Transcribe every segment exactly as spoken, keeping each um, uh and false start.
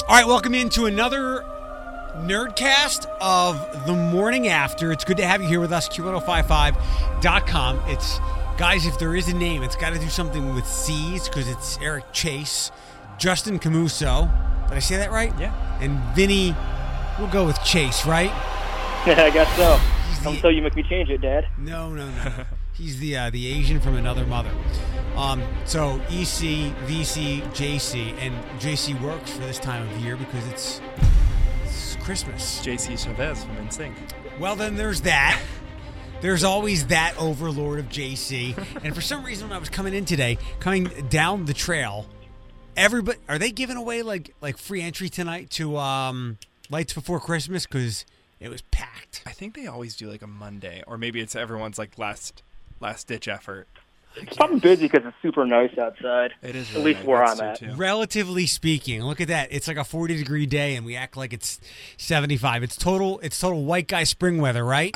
All right, welcome into another Nerdcast of the morning after. It's good to have you here with us, Q ten fifty-five dot com. It's, guys, if there is a name, it's got to do something with C's because it's Eric Chase, Justin Camuso. Did I say that right? Yeah. And Vinny, we'll go with Chase, right? Yeah, I guess so. The, Until you make me change it, Dad. No, no, no. He's the uh, the Asian from another mother. Um, so E C, V C, J C, and J C works for this time of year because it's, it's Christmas. J C Chavez from N Sync. Well, then there's that. There's always that overlord of J C. And for some reason, when I was coming in today, coming down the trail, everybody, are they giving away like like free entry tonight to um, Lights Before Christmas? Because it was packed. I think they always do like a Monday, or maybe it's everyone's like last last ditch effort. It's probably busy because it's super nice outside. It is. At Really least nice. where That's I'm true, at. too. Relatively speaking, look at that. It's like a forty degree day, and we act like it's seventy-five. It's total. It's total white guy spring weather, right?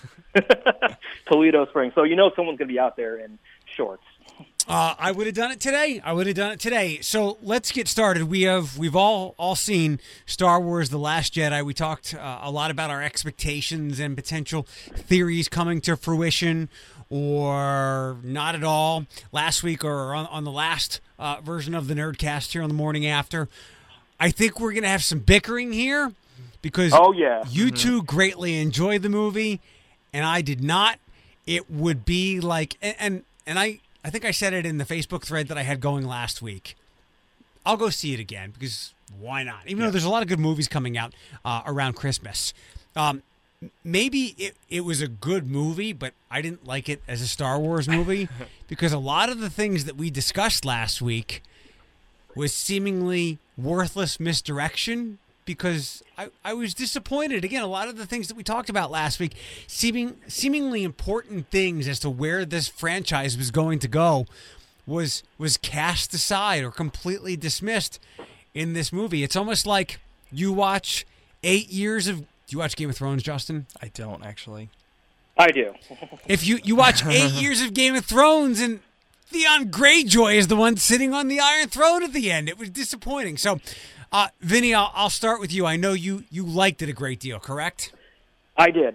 Toledo Spring. So you know someone's going to be out there in shorts. Uh, I would have done it today. I would have done it today. So let's get started. We have we've all all seen Star Wars: The Last Jedi. We talked uh, a lot about our expectations and potential theories coming to fruition, or not at all. Last week, or on, on the last uh, version of the Nerdcast here on the morning after. I think we're gonna have some bickering here because Oh, yeah. you mm-hmm. two greatly enjoyed the movie, and I did not. It would be like and and, and I. I think I said it in the Facebook thread that I had going last week. I'll go see it again because why not? Even yeah. though there's a lot of good movies coming out uh, around Christmas. Um, maybe it, it was a good movie, but I didn't like it as a Star Wars movie because a lot of the things that we discussed last week was seemingly worthless misdirection because I, I was disappointed. Again, a lot of the things that we talked about last week, seeming seemingly important things as to where this franchise was going to go, was was cast aside or completely dismissed in this movie. It's almost like you watch eight years of... Do you watch Game of Thrones, Justin? I don't, actually. I do. If you, you watch eight years of Game of Thrones and Theon Greyjoy is the one sitting on the Iron Throne at the end, it was disappointing. So... Uh, Vinny, I'll, I'll start with you. I know you, you liked it a great deal, correct? I did.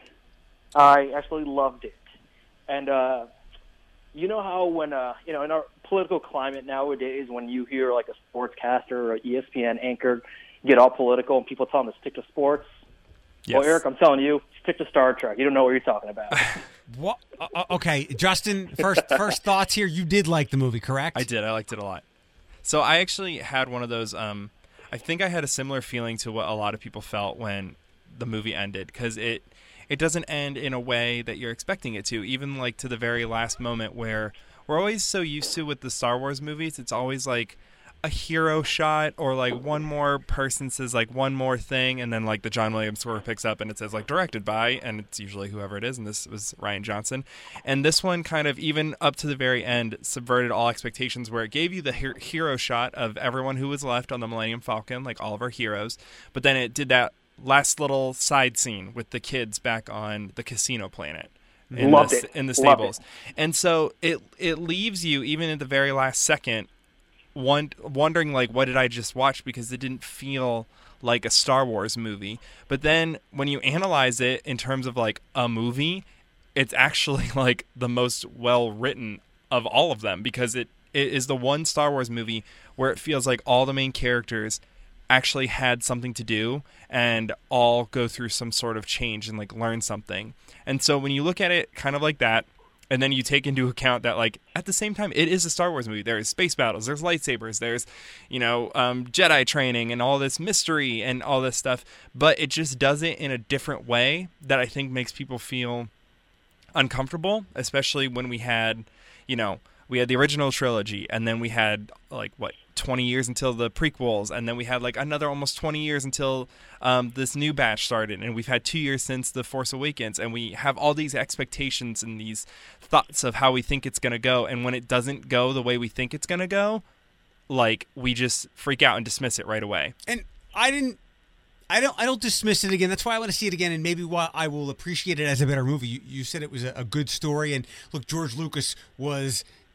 I actually loved it. And uh, you know how when, uh, you know, in our political climate nowadays, when you hear like a sportscaster or an E S P N anchor get all political and people tell them to stick to sports? Yes. Well, Eric, I'm telling you, stick to Star Trek. You don't know what you're talking about. What? Uh, okay, Justin, first first thoughts here. You did like the movie, correct? I did. I liked it a lot. So I actually had one of those... Um, I think I had a similar feeling to what a lot of people felt when the movie ended, because it it doesn't end in a way that you're expecting it to, even like to the very last moment where we're always so used to with the Star Wars movies. It's always like a hero shot or like one more person says like one more thing, and then like the John Williams score picks up and it says like directed by, and it's usually whoever it is, and this was Rian Johnson. And this one kind of, even up to the very end, subverted all expectations, where it gave you the her- hero shot of everyone who was left on the Millennium Falcon, like all of our heroes, but then it did that last little side scene with the kids back on the casino planet. In Loved the, it. in the Loved stables. it. And so it it leaves you, even at the very last second, One, wondering like, what did I just watch, because it didn't feel like a Star Wars movie. But then when you analyze it in terms of like a movie, it's actually like the most well written of all of them, because it, it is the one Star Wars movie where it feels like all the main characters actually had something to do and all go through some sort of change and like learn something. And so when you look at it kind of like that, and then you take into account that, like, at the same time, it is a Star Wars movie. There's space battles, there's lightsabers, there's, you know, um, Jedi training and all this mystery and all this stuff. But it just does it in a different way that I think makes people feel uncomfortable, especially when we had, you know, we had the original trilogy, and then we had, like, what, twenty years until the prequels, and then we had, like, another almost twenty years until um, this new batch started, and we've had two years since The Force Awakens, and we have all these expectations and these thoughts of how we think it's going to go, and when it doesn't go the way we think it's going to go, like, we just freak out and dismiss it right away. And I didn't... I don't. I don't dismiss it again. That's why I want to see it again, and maybe why I will appreciate it as a better movie. You, you said it was a, a good story, and look, George Lucas was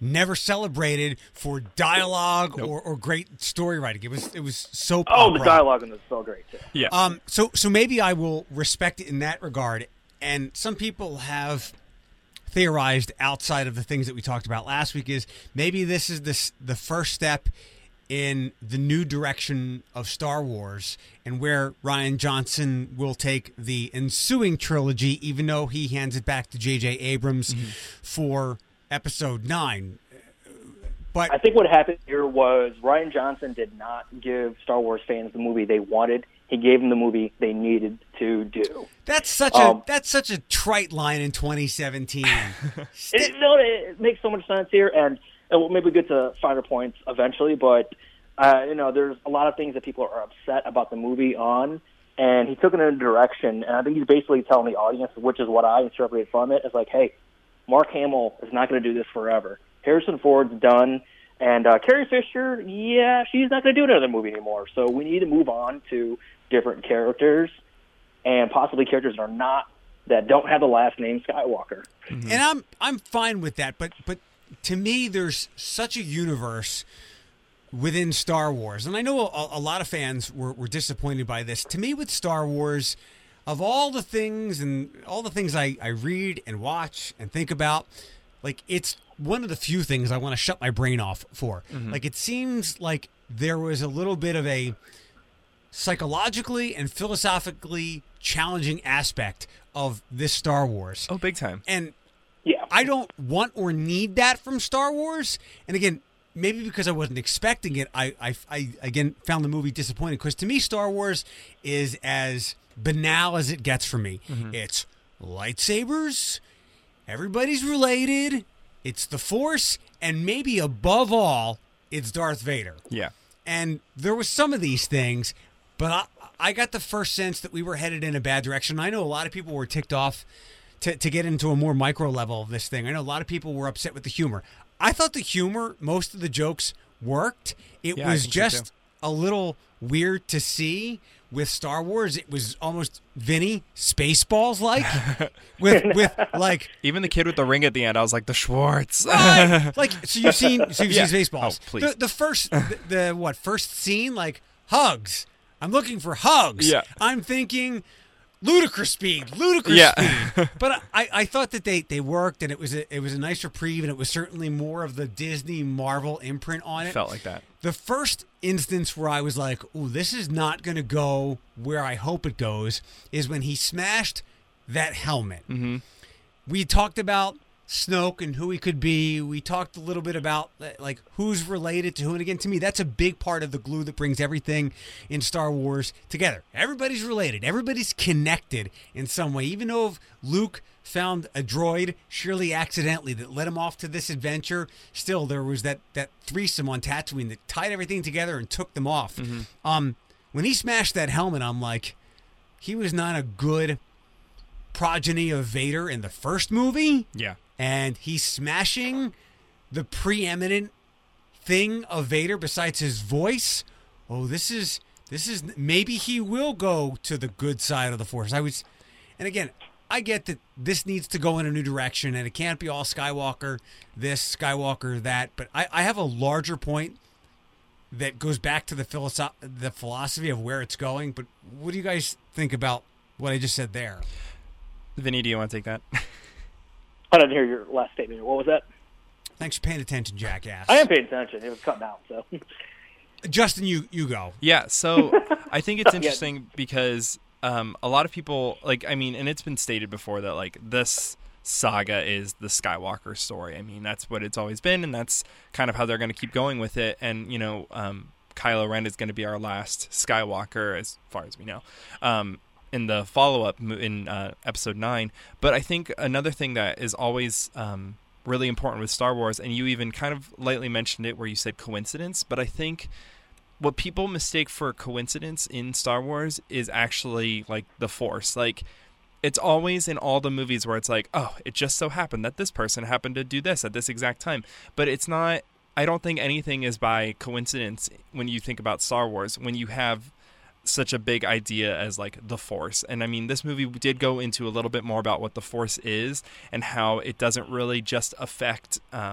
never celebrated for dialogue nope. or, or great story writing. It was it was so oh the dialogue in this is so great too. Yeah. Um. So so maybe I will respect it in that regard. And some people have theorized outside of the things that we talked about last week is maybe this is this the first step in the new direction of Star Wars and where Rian Johnson will take the ensuing trilogy, even though he hands it back to J J Abrams mm-hmm. for Episode nine. But I think what happened here was Rian Johnson did not give Star Wars fans the movie they wanted. He gave them the movie they needed to do. That's such um, a that's such a trite line in twenty seventeen. it, no, it makes so much sense here, and, and we'll maybe get to finer points eventually. But uh, you know, there's a lot of things that people are upset about the movie on, and he took it in a direction, and I think he's basically telling the audience, which is what I interpreted from it, is like, hey, Mark Hamill is not going to do this forever. Harrison Ford's done. And uh, Carrie Fisher, yeah, she's not going to do another movie anymore. So we need to move on to different characters, and possibly characters that are not that don't have the last name Skywalker. Mm-hmm. And I'm I'm fine with that. But but to me, there's such a universe within Star Wars, and I know a, a lot of fans were, were disappointed by this. To me, with Star Wars, of all the things and all the things I, I read and watch and think about, like it's one of the few things I want to shut my brain off for. Mm-hmm. Like it seems like there was a little bit of a psychologically and philosophically challenging aspect of this Star Wars. Oh, big time. And yeah, I don't want or need that from Star Wars. And again, maybe because I wasn't expecting it, I, I, I again found the movie disappointing. Because to me, Star Wars is as banal as it gets for me. Mm-hmm. It's lightsabers, everybody's related, it's the Force, and maybe above all, it's Darth Vader. Yeah. And there was some of these things, but I, I got the first sense that we were headed in a bad direction. I know a lot of people were ticked off to, to get into a more micro level of this thing. I know a lot of people were upset with the humor. I thought the humor, most of the jokes worked. It yeah, was just so a little weird to see with Star Wars. It was almost Vinny Spaceballs like with with like even the kid with the ring at the end. I was like the Schwartz. Right. Like so you've seen so you've yeah. seen Spaceballs. Oh, please. The, the first the, the what first scene like hugs. I'm looking for hugs. Yeah. I'm thinking ludicrous speed, ludicrous yeah. speed. But I, I thought that they, they worked, and it was a, it was a nice reprieve, and it was certainly more of the Disney Marvel imprint on it. Felt like that. The first instance where I was like, "Ooh, this is not going to go where I hope it goes," is when he smashed that helmet. Mm-hmm. We talked about Snoke and who he could be. We talked a little bit about like who's related to who, and again, to me, that's a big part of the glue that brings everything in Star Wars together. Everybody's related. Everybody's connected in some way. Even though if Luke found a droid surely accidentally that led him off to this adventure, still there was that that threesome on Tatooine that tied everything together and took them off. Mm-hmm. Um, when he smashed that helmet, I'm like, he was not a good progeny of Vader in the first movie. Yeah. And he's smashing the preeminent thing of Vader besides his voice. Oh, this is this is maybe he will go to the good side of the Force. I was, and again, I get that this needs to go in a new direction, and it can't be all Skywalker this, Skywalker that. But I, I have a larger point that goes back to the philosoph- the philosophy of where it's going. But what do you guys think about what I just said there? Vinny, do you want to take that? I didn't hear your last statement. What was that? Thanks for paying attention, jackass. I am paying attention. It was cutting out, so. Justin, you, you go. Yeah, so I think it's interesting yeah. because um, a lot of people, like, I mean, and it's been stated before that, like, this saga is the Skywalker story. I mean, that's what it's always been, and that's kind of how they're going to keep going with it. And, you know, um, Kylo Ren is going to be our last Skywalker, as far as we know. Um in the follow-up in uh, episode nine. But I think another thing that is always um, really important with Star Wars, and you even kind of lightly mentioned it where you said coincidence, but I think what people mistake for coincidence in Star Wars is actually like the Force. Like, it's always in all the movies where it's like, oh, it just so happened that this person happened to do this at this exact time. But it's not, I don't think anything is by coincidence when you think about Star Wars, when you have such a big idea as like the Force. And I mean, this movie did go into a little bit more about what the Force is and how it doesn't really just affect um,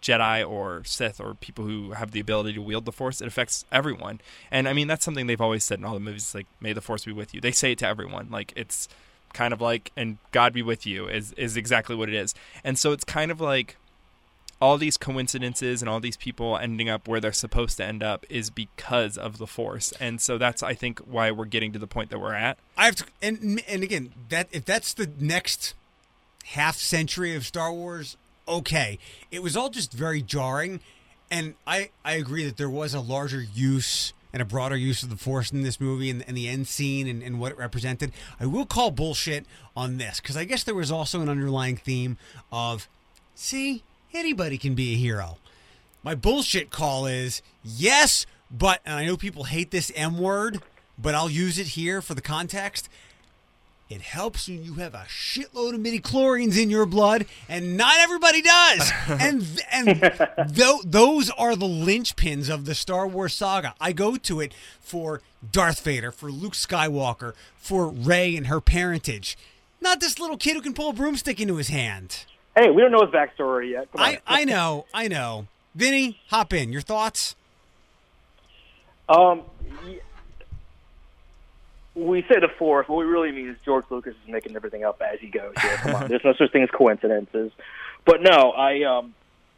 Jedi or Sith or people who have the ability to wield the Force. It affects everyone. And I mean, that's something they've always said in all the movies, like, may the Force be with you. They say it to everyone. Like, it's kind of like, and God be with you is, is exactly what it is. And so it's kind of like all these coincidences and all these people ending up where they're supposed to end up is because of the Force. And so that's, I think, why we're getting to the point that we're at. I have to, and and again, that if that's the next half century of Star Wars, okay. It was all just very jarring, and I, I agree that there was a larger use and a broader use of the Force in this movie and, and the end scene and, and what it represented. I will call bullshit on this, because I guess there was also an underlying theme of, see, anybody can be a hero. My bullshit call is, yes, but, and I know people hate this M word, but I'll use it here for the context. It helps when you have a shitload of midichlorians in your blood, and not everybody does. and and th- those are the linchpins of the Star Wars saga. I go to it for Darth Vader, for Luke Skywalker, for Rey and her parentage. Not this little kid who can pull a broomstick into his hand. Hey, we don't know his backstory yet. Come on. I, I know, I know. Vinny, hop in. Your thoughts? Um, y- we say the Force. What we really mean is George Lucas is making everything up as he goes here. Come on, there's no such thing as coincidences. But no, I um,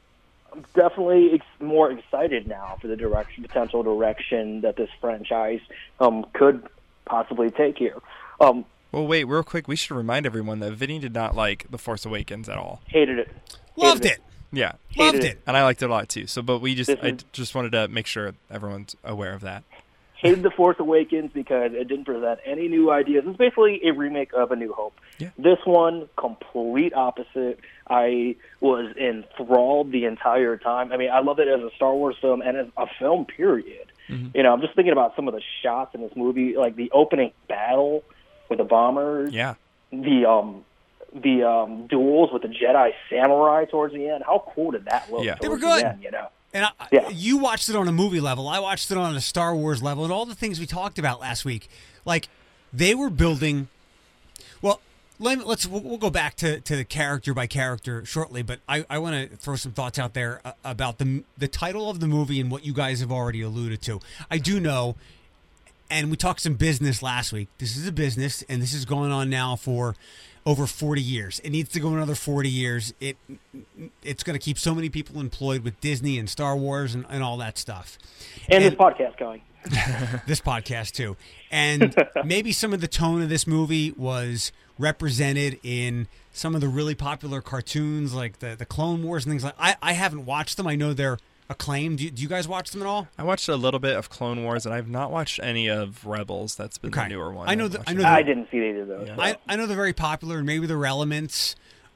I'm definitely ex- more excited now for the direction, potential direction that this franchise um could possibly take here. Um, Well, wait, real quick, we should remind everyone that Vinny did not like The Force Awakens at all. hated it. Loved Hated it. Yeah. Loved Hated it. And I liked it a lot too. So, but we just, This I is- just wanted to make sure everyone's aware of that. Hated The Force Awakens because it didn't present any new ideas. It's basically a remake of A New Hope. Yeah. This one, complete opposite. I was enthralled the entire time. I mean, I love it as a Star Wars film and as a film, period. Mm-hmm. You know, I'm just thinking about some of the shots in this movie, like the opening battle with the bombers. Yeah. The um, the um, duels with the Jedi Samurai towards the end. How cool did that look? Yeah. towards They were the good. end, you know. And I, Yeah. you watched it on a movie level. I watched it on a Star Wars level, and all the things we talked about last week. Like, they were building. Well, let, let's we'll, we'll go back to, to the character by character shortly, but I, I want to throw some thoughts out there uh, about the the title of the movie and what you guys have already alluded to. I do know, and we talked some business last week. This is a business, and this is going on now for over forty years. It needs to go another forty years. It It's going to keep so many people employed with Disney and Star Wars and, and all that stuff. And, And- this podcast going. This podcast, too. And maybe some of the tone of this movie was represented in some of the really popular cartoons, like the, the Clone Wars and things like I, I haven't watched them. I know they're acclaimed. Do you, do you guys watch them at all? I watched a little bit of Clone Wars, and I've not watched any of Rebels. That's been Okay. the newer one. I know I've that- watched I know it. that- I didn't see either of those. Yeah. so. I, I know they're very popular, and maybe there are elements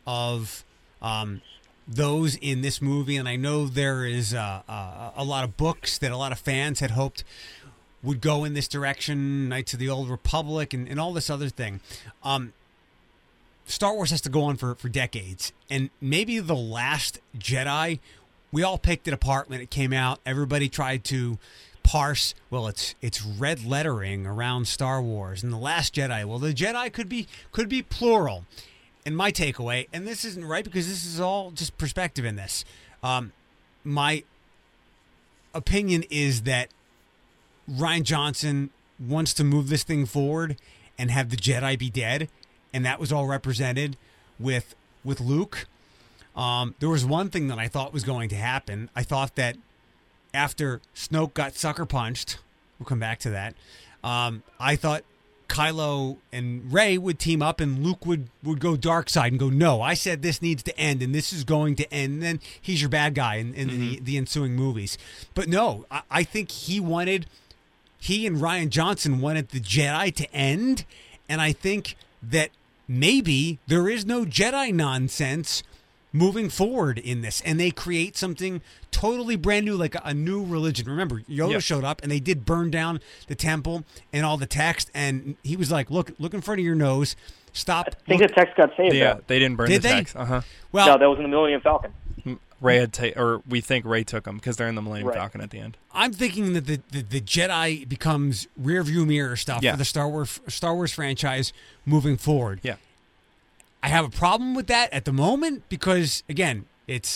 of um, those in this movie. And I know there is uh, uh, a lot of books that a lot of fans had hoped would go in this direction, Knights of the Old Republic and, and all this other thing. Um, Star Wars has to go on for, for decades. And maybe The Last Jedi, we all picked it apart when it came out. Everybody tried to parse, well, it's it's red lettering around Star Wars. And The Last Jedi, well, the Jedi could be could be plural. And my takeaway, and this isn't right because this is all just perspective in this, um, my opinion is that Rian Johnson wants to move this thing forward and have the Jedi be dead, and that was all represented with with Luke. Um, there was one thing that I thought was going to happen. I thought that after Snoke got sucker punched, we'll come back to that. Um, I thought Kylo and Rey would team up, and Luke would, would go dark side and go, no, I said this needs to end, and this is going to end. And then he's your bad guy in, in mm-hmm. the, the ensuing movies. But no, I, I think he wanted, he and Rian Johnson wanted the Jedi to end, and I think that maybe there is no Jedi nonsense moving forward in this, and they create something totally brand new, like a, a new religion. Remember, Yoda Yep. showed up, and they did burn down the temple and all the text, and he was like, look, look in front of your nose, stop. I think look. the text got saved. Yeah, though. they didn't burn Did the they? text. Uh huh. Well, No, that was in the Millennium Falcon. Ray had ta- or we think Ray took them because they're in the Millennium Right. Falcon at the end. I'm thinking that the, the, the Jedi becomes rear view mirror stuff Yeah. for the Star Wars Star Wars franchise moving forward. Yeah. I have a problem with that at the moment because, again, it's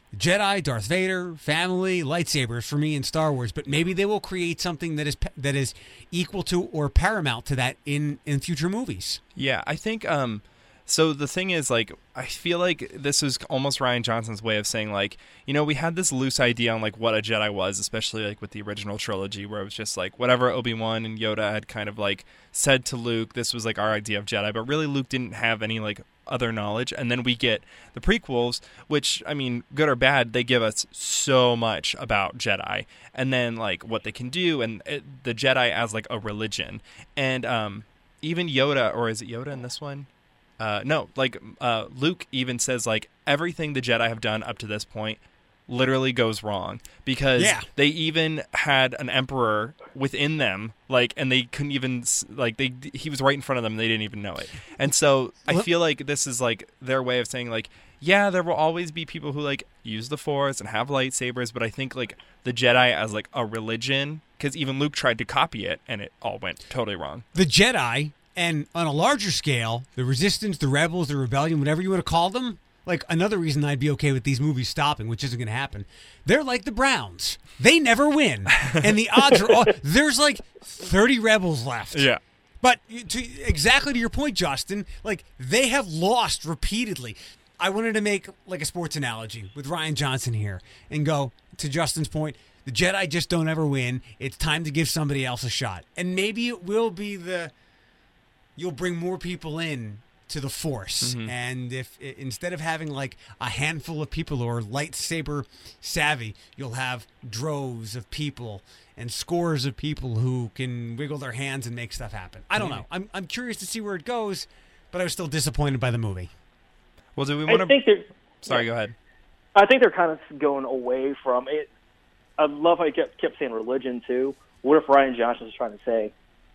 Jedi, Darth Vader, family, lightsabers for me in Star Wars, but maybe they will create something that is that is equal to or paramount to that in, in future movies. Yeah, I think um so the thing is, like, I feel like this is almost Rian Johnson's way of saying, like, you know, we had this loose idea on like what a Jedi was, especially like with the original trilogy, where it was just like whatever Obi-Wan and Yoda had kind of like said to Luke, this was like our idea of Jedi, but really Luke didn't have any like other knowledge. And then we get the prequels, which, I mean, good or bad, they give us so much about Jedi, and then like what they can do, and it, the Jedi as like a religion. And um even Yoda, or is it Yoda in this one? Uh, no, like uh, Luke even says like everything the Jedi have done up to this point literally goes wrong, because Yeah. they even had an emperor within them, like, and they couldn't even like they he was right in front of them and they didn't even know it. And so I Well- feel like this is like their way of saying like, yeah, there will always be people who like use the Force and have lightsabers, but I think like the Jedi as like a religion, because even Luke tried to copy it and it all went totally wrong. The Jedi, and on a larger scale, the Resistance, the Rebels, the Rebellion, whatever you want to call them, like another reason I'd be okay with these movies stopping, which isn't going to happen. They're like the Browns. They never win. And the odds are all, there's like thirty Rebels left. Yeah. But to, exactly to your point, Justin, like they have lost repeatedly. I wanted to make like a sports analogy with Rian Johnson here and go to Justin's point. The Jedi just don't ever win. It's time to give somebody else a shot. And maybe it will be the, you'll bring more people in to the Force. Mm-hmm. And if i- instead of having like a handful of people who are lightsaber savvy, you'll have droves of people and scores of people who can wiggle their hands and make stuff happen. I don't know. I'm I'm curious to see where it goes, but I was still disappointed by the movie. Well, do we I want to? think they're. Sorry, go ahead. I think they're kind of going away from it. I love how you kept kept saying religion too. What if Rian Johnson was trying to say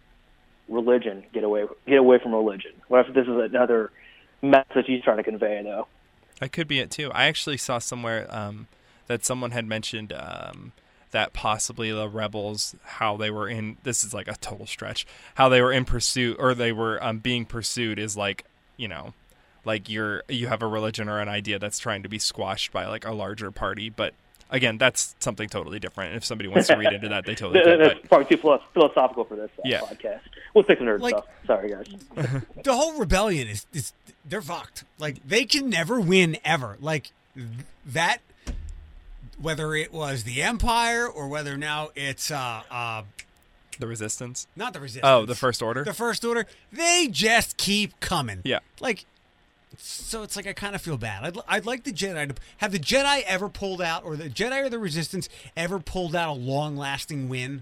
religion? Get away, get away from religion. What if this is another message he's trying to convey, though? That could be it too. I actually saw somewhere um, that someone had mentioned um, that possibly the rebels, how they were in. This is like a total stretch. How they were in pursuit, or they were um, being pursued, is like, you know, like you're you have a religion or an idea that's trying to be squashed by like a larger party. But again, that's something totally different. If somebody wants to read into that, they totally That- can. That's But probably too philo- philosophical for this uh, Yeah. podcast. We'll stick to nerd Like- stuff. Sorry, guys. The whole rebellion is, is they're fucked. Like they can never win ever. Like th- that, whether it was the Empire or whether now it's uh uh the resistance. not the Resistance. Oh, the First Order. The First Order. They just keep coming. Yeah. Like, so it's like I kind of feel bad. I'd, I'd like the Jedi to have the Jedi ever pulled out, or the Jedi or the Resistance ever pulled out a long-lasting win.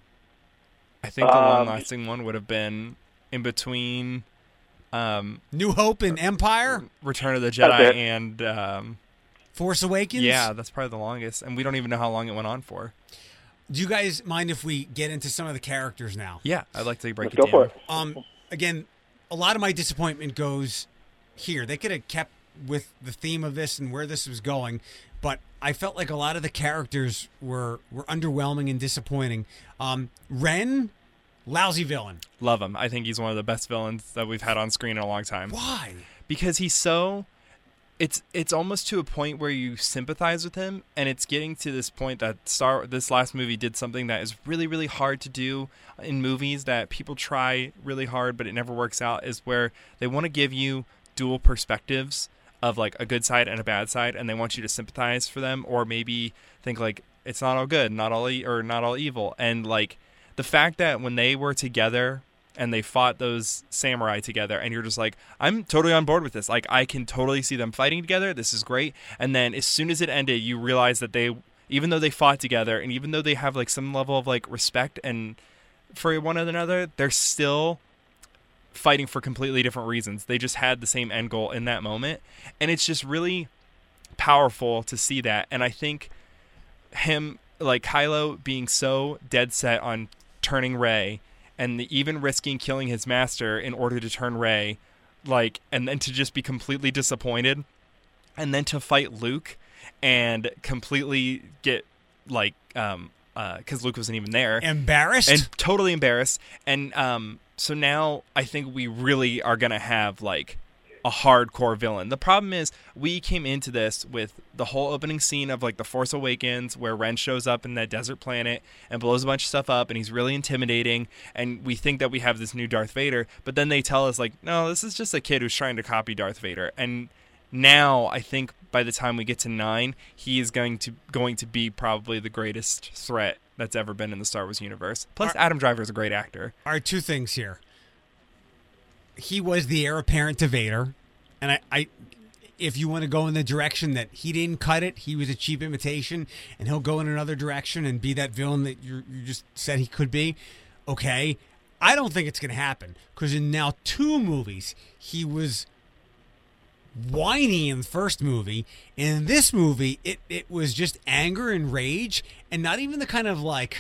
I think the Um, long-lasting one would have been in between um, New Hope and Empire, Return of the That's Jedi it. and um, Force Awakens. yeah, that's probably the longest, and we don't even know how long it went on for. Do you guys mind if we get into some of the characters now? Yeah, I'd like to break Let's it go down. for it. Um, again, a lot of my disappointment goes here. They could have kept with the theme of this and where this was going, but I felt like a lot of the characters were were underwhelming and disappointing. Um, Ren, lousy villain. Love him. I think he's one of the best villains that we've had on screen in a long time. Why? Because he's so it's it's almost to a point where you sympathize with him, and it's getting to this point that Star this last movie did something that is really really hard to do in movies, that people try really hard but it never works out, is where they want to give you dual perspectives of like a good side and a bad side, and they want you to sympathize for them, or maybe think like it's not all good, not all e- or not all evil. And like the fact that when they were together and they fought those samurai together, and you're just like, I'm totally on board with this. Like, I can totally see them fighting together. This is great. And then as soon as it ended, you realize that they, even though they fought together, and even though they have like some level of like respect and for one another, they're still fighting for completely different reasons. They just had the same end goal in that moment. And it's just really powerful to see that. And I think him, like Kylo, being so dead set on turning Rey, and the, even risking killing his master in order to turn Rey, like, and then to just be completely disappointed, and then to fight Luke and completely get like, um, uh, because Luke wasn't even there, Embarrassed? and totally embarrassed. And um, so now I think we really are gonna have like a hardcore villain. The problem is we came into this with the whole opening scene of like The Force Awakens where Ren shows up in that desert planet and blows a bunch of stuff up and he's really intimidating and we think that we have this new Darth Vader, but then they tell us like, no, this is just a kid who's trying to copy Darth Vader. And now I think by the time we get to nine, he is going to going to be probably the greatest threat that's ever been in the Star Wars universe. Plus, Adam Driver is a great actor. All right, two things here. He was the heir apparent to Vader, and I, I, if you want to go in the direction that he didn't cut it, he was a cheap imitation, and he'll go in another direction and be that villain that you you just said he could be, okay. I don't think it's going to happen, because in now two movies, he was whiny in the first movie. In this movie, it, it was just anger and rage, and not even the kind of like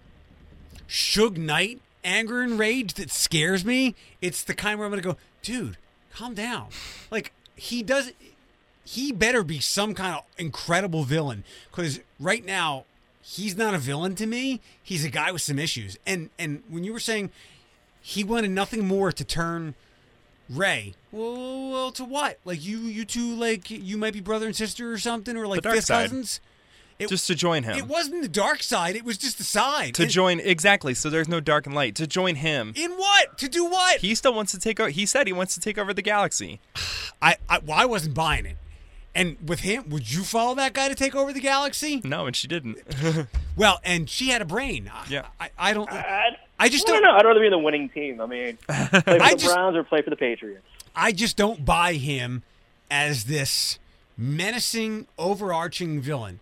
Suge Knight anger and rage that scares me. It's the kind where I'm going to go, dude, calm down. Like, he does, he better be some kind of incredible villain, because right now, he's not a villain to me. He's a guy with some issues. And and when you were saying he wanted nothing more to turn Rey, well, well to what? Like, you you two, like, you might be brother and sister or something, or like The dark fifth side. cousins? It, Just to join him. It wasn't the dark side. It was just the side. To And- join, exactly, so there's no dark and light. To join him. In what? To do what? He still wants to take over, he said he wants to take over the galaxy. I, I well, I wasn't buying it. And with him, would you follow that guy to take over the galaxy? No, and she didn't. Well, and she had a brain. I- Yeah. I, I don't. I, I just I don't. don't know. I'd rather be in the winning team. I mean, play for I the just- Browns or play for the Patriots. I just don't buy him as this menacing, overarching villain.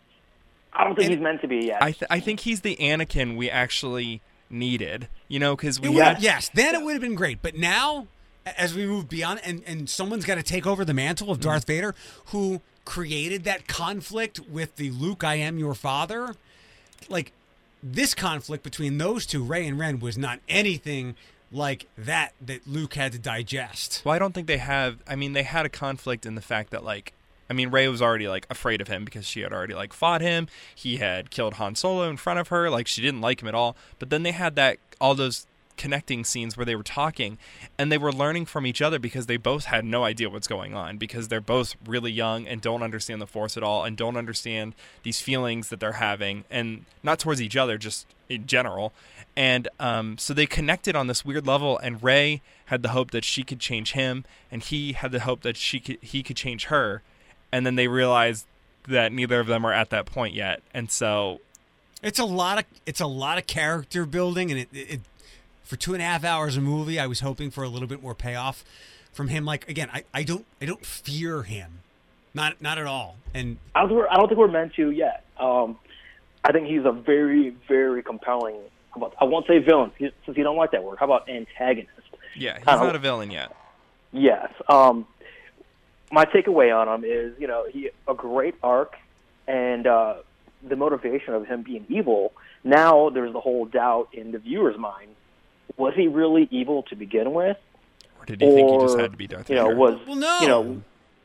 I don't think And- he's meant to be yet. I, th- I think he's the Anakin we actually needed, you know, because we It Yeah. would, yes, then it would have been great. But now, a- as we move beyond, and, and someone's got to take over the mantle of Darth Vader, who created that conflict with the Luke, I am your father. Like, this conflict between those two, Rey and Ren, was not anything like that that Luke had to digest. Well, I don't think they have. I mean, they had a conflict in the fact that, like, I mean, Rey was already like afraid of him because she had already like fought him. He had killed Han Solo in front of her. Like, she didn't like him at all. But then they had that all those connecting scenes where they were talking and they were learning from each other because they both had no idea what's going on because they're both really young and don't understand the Force at all and don't understand these feelings that they're having, and not towards each other, just in general. And um, so they connected on this weird level, and Rey had the hope that she could change him, and he had the hope that she could he could change her. And then they realized that neither of them are at that point yet, and so It's a lot of it's a lot of character building, and it, it, it for two and a half hours of movie, I was hoping for a little bit more payoff from him. Like, again, I, I don't I don't fear him, not not at all. And I don't, think we're- I don't think we're meant to yet. Um, I think he's a very, very compelling. How about, I won't say villain he- since you don't like that word. How about antagonist? yeah, he's Uh, not a villain yet. Yes. Um, my takeaway on him is, you know, he a great arc, and uh, the motivation of him being evil. Now there's the whole doubt in the viewer's mind: was he really evil to begin with, Or did he think he just or had to be Darth you know, Vader? was well, no, you know,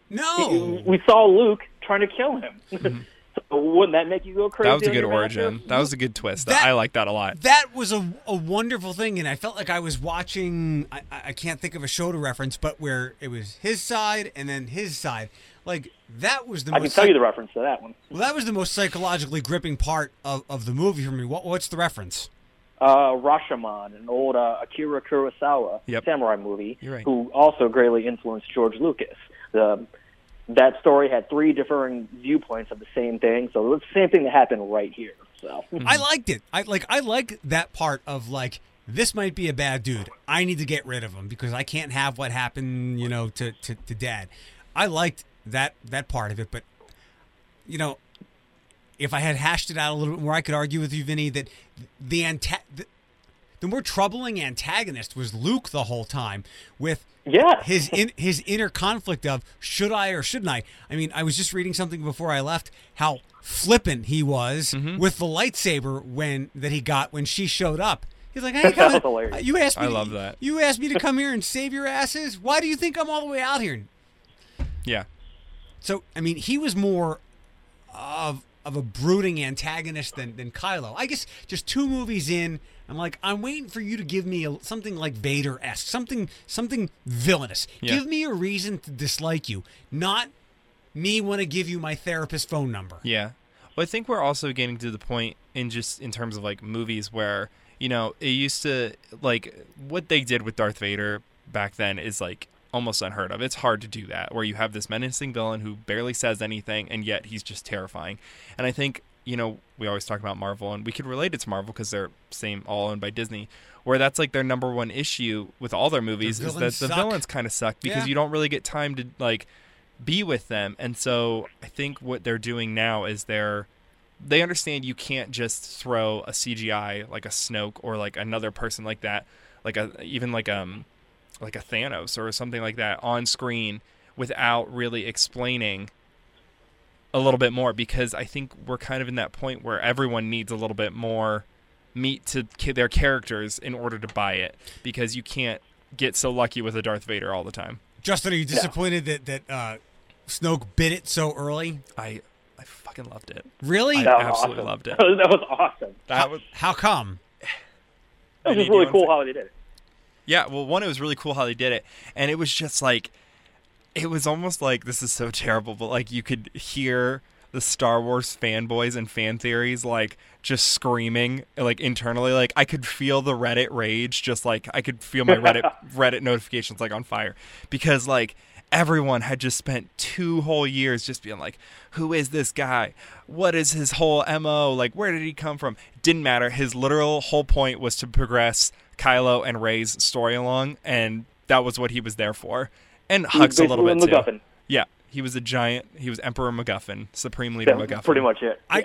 no. we saw Luke trying to kill him. So wouldn't that make you go crazy? That was a on good your origin. matchup? That was a good twist. That- I like that a lot. That was a, a wonderful thing, and I felt like I was watching. I, I can't think of a show to reference, but where it was his side and then his side. Like, that was the I can most. tell you the reference to that one. well, that was the most psychologically gripping part of, of the movie for me. What what's the reference? Uh, Rashomon, an old uh, Akira Kurosawa Yep. samurai movie, You're right. who also greatly influenced George Lucas. The, that story had three differing viewpoints of the same thing, so it's the same thing that happened right here. So I liked it. I like I like that part of, like, this might be a bad dude. I need to get rid of him because I can't have what happened, you know, to, to, to Dad. I liked that that part of it, but, you know, if I had hashed it out a little bit more, I could argue with you, Vinny, that the anta- the, the more troubling antagonist was Luke the whole time, with yeah, his in, his inner conflict of should I or shouldn't I? I mean, I was just reading something before I left how flippant he was Mm-hmm. with the lightsaber when that he got when she showed up. He's like, "Hey, That come was on. hilarious. You asked me. I to- love that. You asked me to come here and save your asses. Why do you think I'm all the way out here?" Yeah. So, I mean, he was more of of a brooding antagonist than than Kylo. I guess just two movies in, I'm like, I'm waiting for you to give me a, something like Vader-esque, something something villainous. Yeah. Give me a reason to dislike you, not me want to give you my therapist phone number. Yeah. Well, I think we're also getting to the point in just in terms of like movies where, you know, it used to, like, what they did with Darth Vader back then is like almost unheard of. It's hard to do that, where you have this menacing villain who barely says anything, and yet he's just terrifying. And I think, you know, we always talk about Marvel, and we could relate it to Marvel because they're same all owned by Disney, where that's like their number one issue with all their movies The is that villains the suck. villains kind of suck because Yeah. you don't really get time to like be with them. And so I think what they're doing now is they're they understand you can't just throw a C G I like a Snoke or like another person like that, like a even like um like a Thanos or something like that on screen without really explaining a little bit more, because I think we're kind of in that point where everyone needs a little bit more meat to ki- their characters in order to buy it, because you can't get so lucky with a Darth Vader all the time. Justin, are you disappointed that that uh, Snoke bit it so early? I I fucking loved it. Really? I That was absolutely awesome. loved it. That was, that was awesome. That was How come? That was Vinny, just do you really wanna cool say- how they did it. Yeah, well, one, it was really cool how they did it, and it was just like, it was almost like, this is so terrible, but like you could hear the Star Wars fanboys and fan theories like just screaming like internally. Like I could feel the Reddit rage, just like I could feel my Reddit Reddit notifications like on fire, because like everyone had just spent two whole years just being like, who is this guy? What is his whole M O? Like, where did he come from? Didn't matter. His literal whole point was to progress Kylo and Rey's story along, and that was what he was there for. And He was Hux a little bit basically too. MacGuffin. Yeah, he was a giant. He was Emperor MacGuffin, Supreme Leader That's MacGuffin. pretty much it. I- Yeah.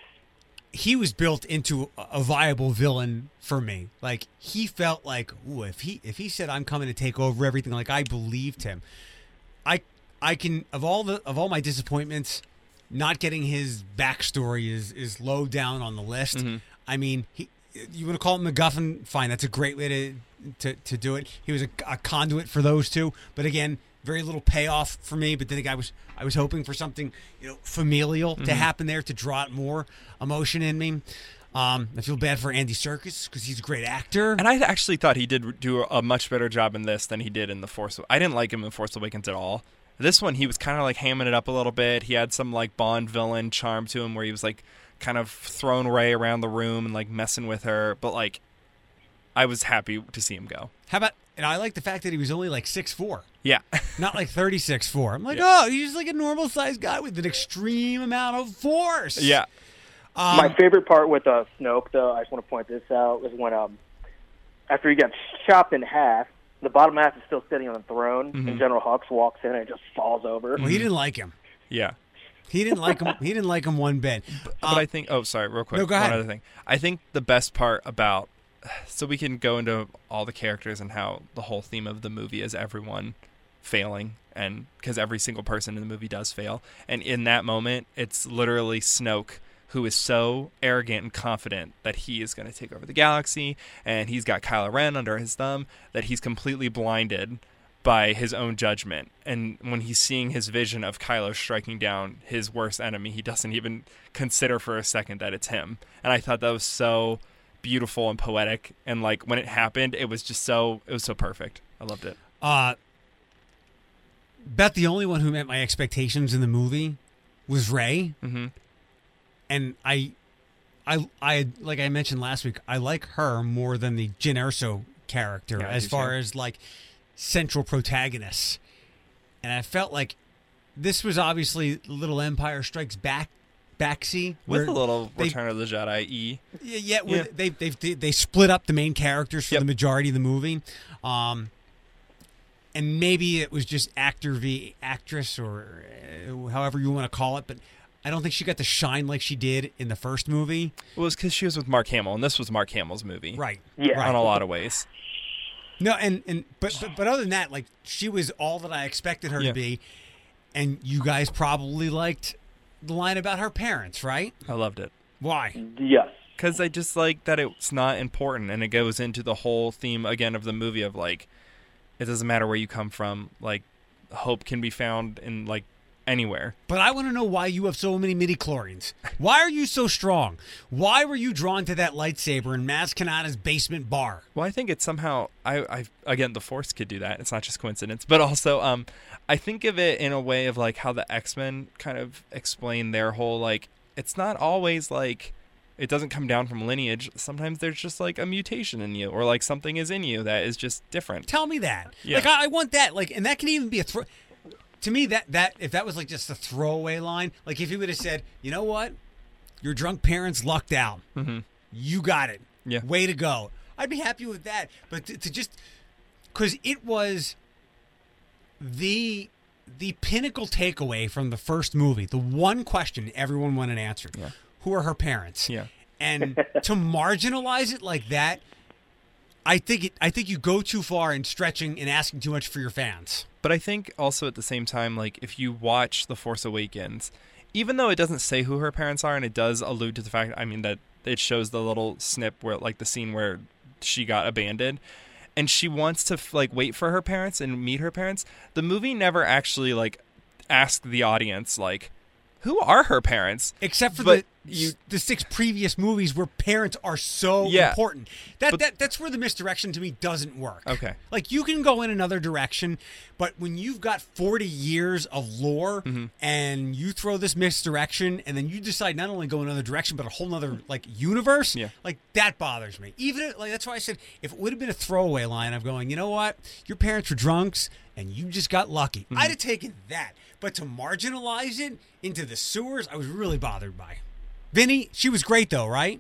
He was built into a- a viable villain for me. Like he felt like, ooh, if he if he said I'm coming to take over everything, like I believed him. I I can of all the of all my disappointments, not getting his backstory is is low down on the list. Mm-hmm. I mean, he you want to call him MacGuffin? Fine, that's a great way to to, to do it. He was a, a conduit for those two, but again, very little payoff for me. But then again, I was I was hoping for something, you know, familial Mm-hmm. to happen there to draw out more emotion in me. Um, I feel bad for Andy Serkis because he's a great actor. And I actually thought he did do a much better job in this than he did in The Force. I didn't like him in Force Awakens at all. This one, he was kind of like hamming it up a little bit. He had some like Bond villain charm to him where he was like kind of throwing Rey around the room and like messing with her. But like, I was happy to see him go. How about? And I like the fact that he was only like six foot four. Yeah. Not like thirty-six foot four. I'm like, Yeah. oh, he's just like a normal sized guy with an extreme amount of force. yeah. Um, My favorite part with uh, Snoke, though, I just want to point this out, was when um, after he got chopped in half, the bottom half is still sitting on the throne, Mm-hmm. and General Hux walks in and it just falls over. well, he didn't like him. Yeah. He didn't like him. He didn't like him one bit. But Uh, I think, oh, sorry, real quick. no, go ahead. One other thing. I think the best part about, so we can go into all the characters and how the whole theme of the movie is everyone failing, and because every single person in the movie does fail. And in that moment, it's literally Snoke, who is so arrogant and confident that he is going to take over the galaxy, and he's got Kylo Ren under his thumb, that he's completely blinded by his own judgment. And when he's seeing his vision of Kylo striking down his worst enemy, he doesn't even consider for a second that it's him. And I thought that was so beautiful and poetic. And like when it happened, it was just so, it was so perfect. I loved it. Uh, bet the only one who met my expectations in the movie was Rey, Mm-hmm. and I, I, I like I mentioned last week, I like her more than the Jyn Erso character Yeah, I as do far too. as like central protagonists, and I felt like this was obviously Little Empire Strikes Back, backseat With where a little they- Return of the Jedi E. Yeah, yeah, with, Yeah. They, they they they split up the main characters for Yep. the majority of the movie, um, and maybe it was just actor v actress or uh, however you want to call it, but I don't think she got to shine like she did in the first movie. It was because she was with Mark Hamill, and this was Mark Hamill's movie. Right. Yeah. Right. On a lot of ways. No, and and but but, but other than that, like she was all that I expected her Yeah. to be, and you guys probably liked the line about her parents, right? I loved it. Why? Yes. Because I just like that it's not important, and it goes into the whole theme again of the movie of like, it doesn't matter where you come from. Like, hope can be found in like anywhere. But I want to know why you have so many midi-chlorians. Why are you so strong? Why were you drawn to that lightsaber in Maz Kanata's basement bar? Well, I think it's somehow, I, I again, the Force could do that. It's not just coincidence. But also, um, I think of it in a way of like how the X-Men kind of explain their whole, like, it's not always like, it doesn't come down from lineage. Sometimes there's just like a mutation in you, or like something is in you that is just different. Tell me that. Yeah. Like, I, I want that. Like, and that can even be a throw. To me, that, that if that was like just a throwaway line, like if he would have said, you know what? Your drunk parents lucked out. Mm-hmm. You got it. Yeah. Way to go. I'd be happy with that. But to, to just, because it was the the pinnacle takeaway from the first movie, the one question everyone wanted answered. Yeah. Who are her parents? Yeah. And to marginalize it like that, I think it. I think you go too far in stretching and asking too much for your fans. But I think also at the same time, like if you watch The Force Awakens, even though it doesn't say who her parents are, and it does allude to the fact, I mean, that it shows the little snip where, like the scene where she got abandoned, and she wants to like wait for her parents and meet her parents. The movie never actually like asked the audience like, who are her parents? Except for But the you- the six previous movies where parents are so Yeah. important. That But- that that's where the misdirection to me doesn't work. Okay. Like you can go in another direction, but when you've got forty years of lore Mm-hmm. and you throw this misdirection and then you decide not only go another direction but a whole other like universe, Yeah. like that bothers me. Even if, like that's why I said if it would have been a throwaway line of going, you know what, your parents were drunks and you just got lucky, Mm-hmm. I'd have taken that. But to marginalize it into the sewers, I was really bothered by. Vinny, she was great though, right?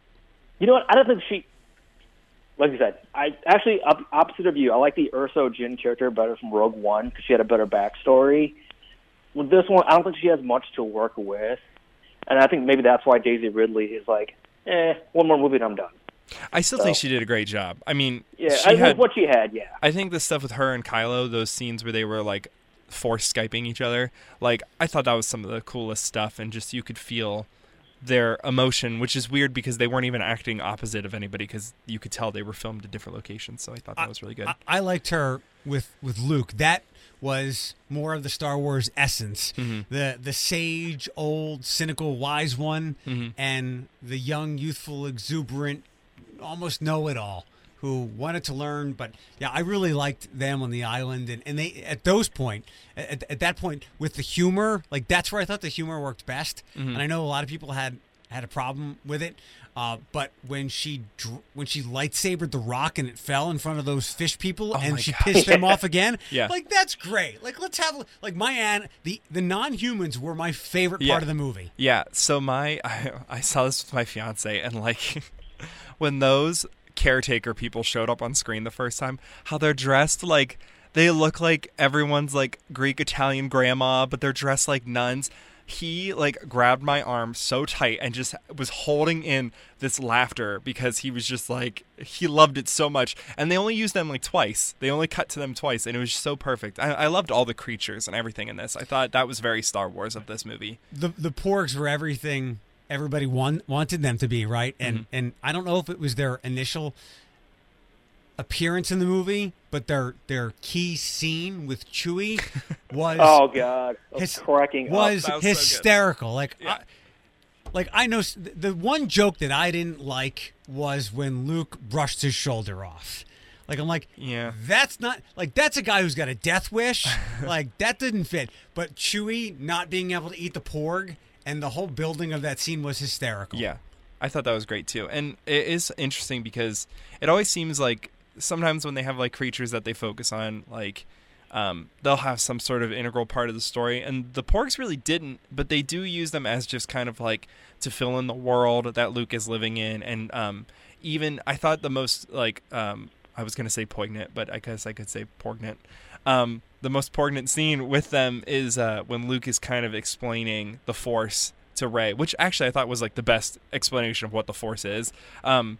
You know what? I don't think she. Like you said, I actually op- opposite of you. I like the Urso Jin character better from Rogue One because she had a better backstory. With this one, I don't think she has much to work with, and I think maybe that's why Daisy Ridley is like, eh, one more movie and I'm done. I still So- think she did a great job. I mean, Yeah, she I, had, with what she had, yeah. I think the stuff with her and Kylo, those scenes where they were like force Skyping each other, like I thought that was some of the coolest stuff, and just you could feel their emotion, which is weird because they weren't even acting opposite of anybody because you could tell they were filmed at different locations. So I thought that was really good. I, I liked her with with Luke. That was more of the Star Wars essence. Mm-hmm. The the sage, old, cynical, wise one, Mm-hmm. and the young, youthful, exuberant, almost know-it-all who wanted to learn. But yeah, I really liked them on the island, and, and they at those point, at, at that point with the humor, like that's where I thought the humor worked best. Mm-hmm. And I know a lot of people had had a problem with it. Uh, but when she dr- when she lightsabered the rock and it fell in front of those fish people Oh and my she God. pissed them off again, Yeah. like that's great. Like let's have like my aunt, the the non-humans were my favorite Yeah. part of the movie. Yeah, so my I, I saw this with my fiance, and like when those caretaker people showed up on screen the first time, how they're dressed like they look like everyone's like Greek Italian grandma, but they're dressed like nuns. He like grabbed my arm so tight and just was holding in this laughter because he was just like he loved it so much. And they only used them like twice. They only cut to them twice, and it was so perfect. I, I loved all the creatures and everything in this. I thought that was very Star Wars of this movie. The the porgs were everything everybody want, wanted them to be, right? And Mm-hmm. and I don't know if it was their initial appearance in the movie, but their their key scene with Chewie was Oh God, I was his- cracking was, up. That was so good. hysterical. Like, Yeah. I, like I know s- the one joke that I didn't like was when Luke brushed his shoulder off. Like I'm like, Yeah. that's not like that's a guy who's got a death wish. Like that didn't fit. But Chewie not being able to eat the porg and the whole building of that scene was hysterical. Yeah, I thought that was great too. And it is interesting because it always seems like sometimes when they have like creatures that they focus on, like um, they'll have some sort of integral part of the story. And the porgs really didn't, but they do use them as just kind of like to fill in the world that Luke is living in. And um, even I thought the most like um, I was going to say poignant, but I guess I could say porgnant. Um, the most poignant scene with them is uh, when Luke is kind of explaining the Force to Rey, which actually I thought was like the best explanation of what the Force is, um,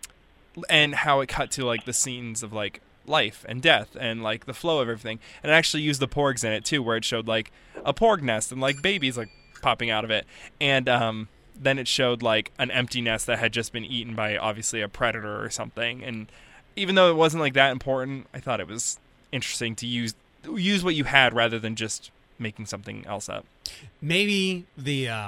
and how it cut to like the scenes of like life and death and like the flow of everything, and it actually used the porgs in it too, where it showed like a porg nest and like babies like popping out of it, and um, then it showed like an empty nest that had just been eaten by obviously a predator or something. And even though it wasn't like that important, I thought it was interesting to use use what you had rather than just making something else up. Maybe the uh,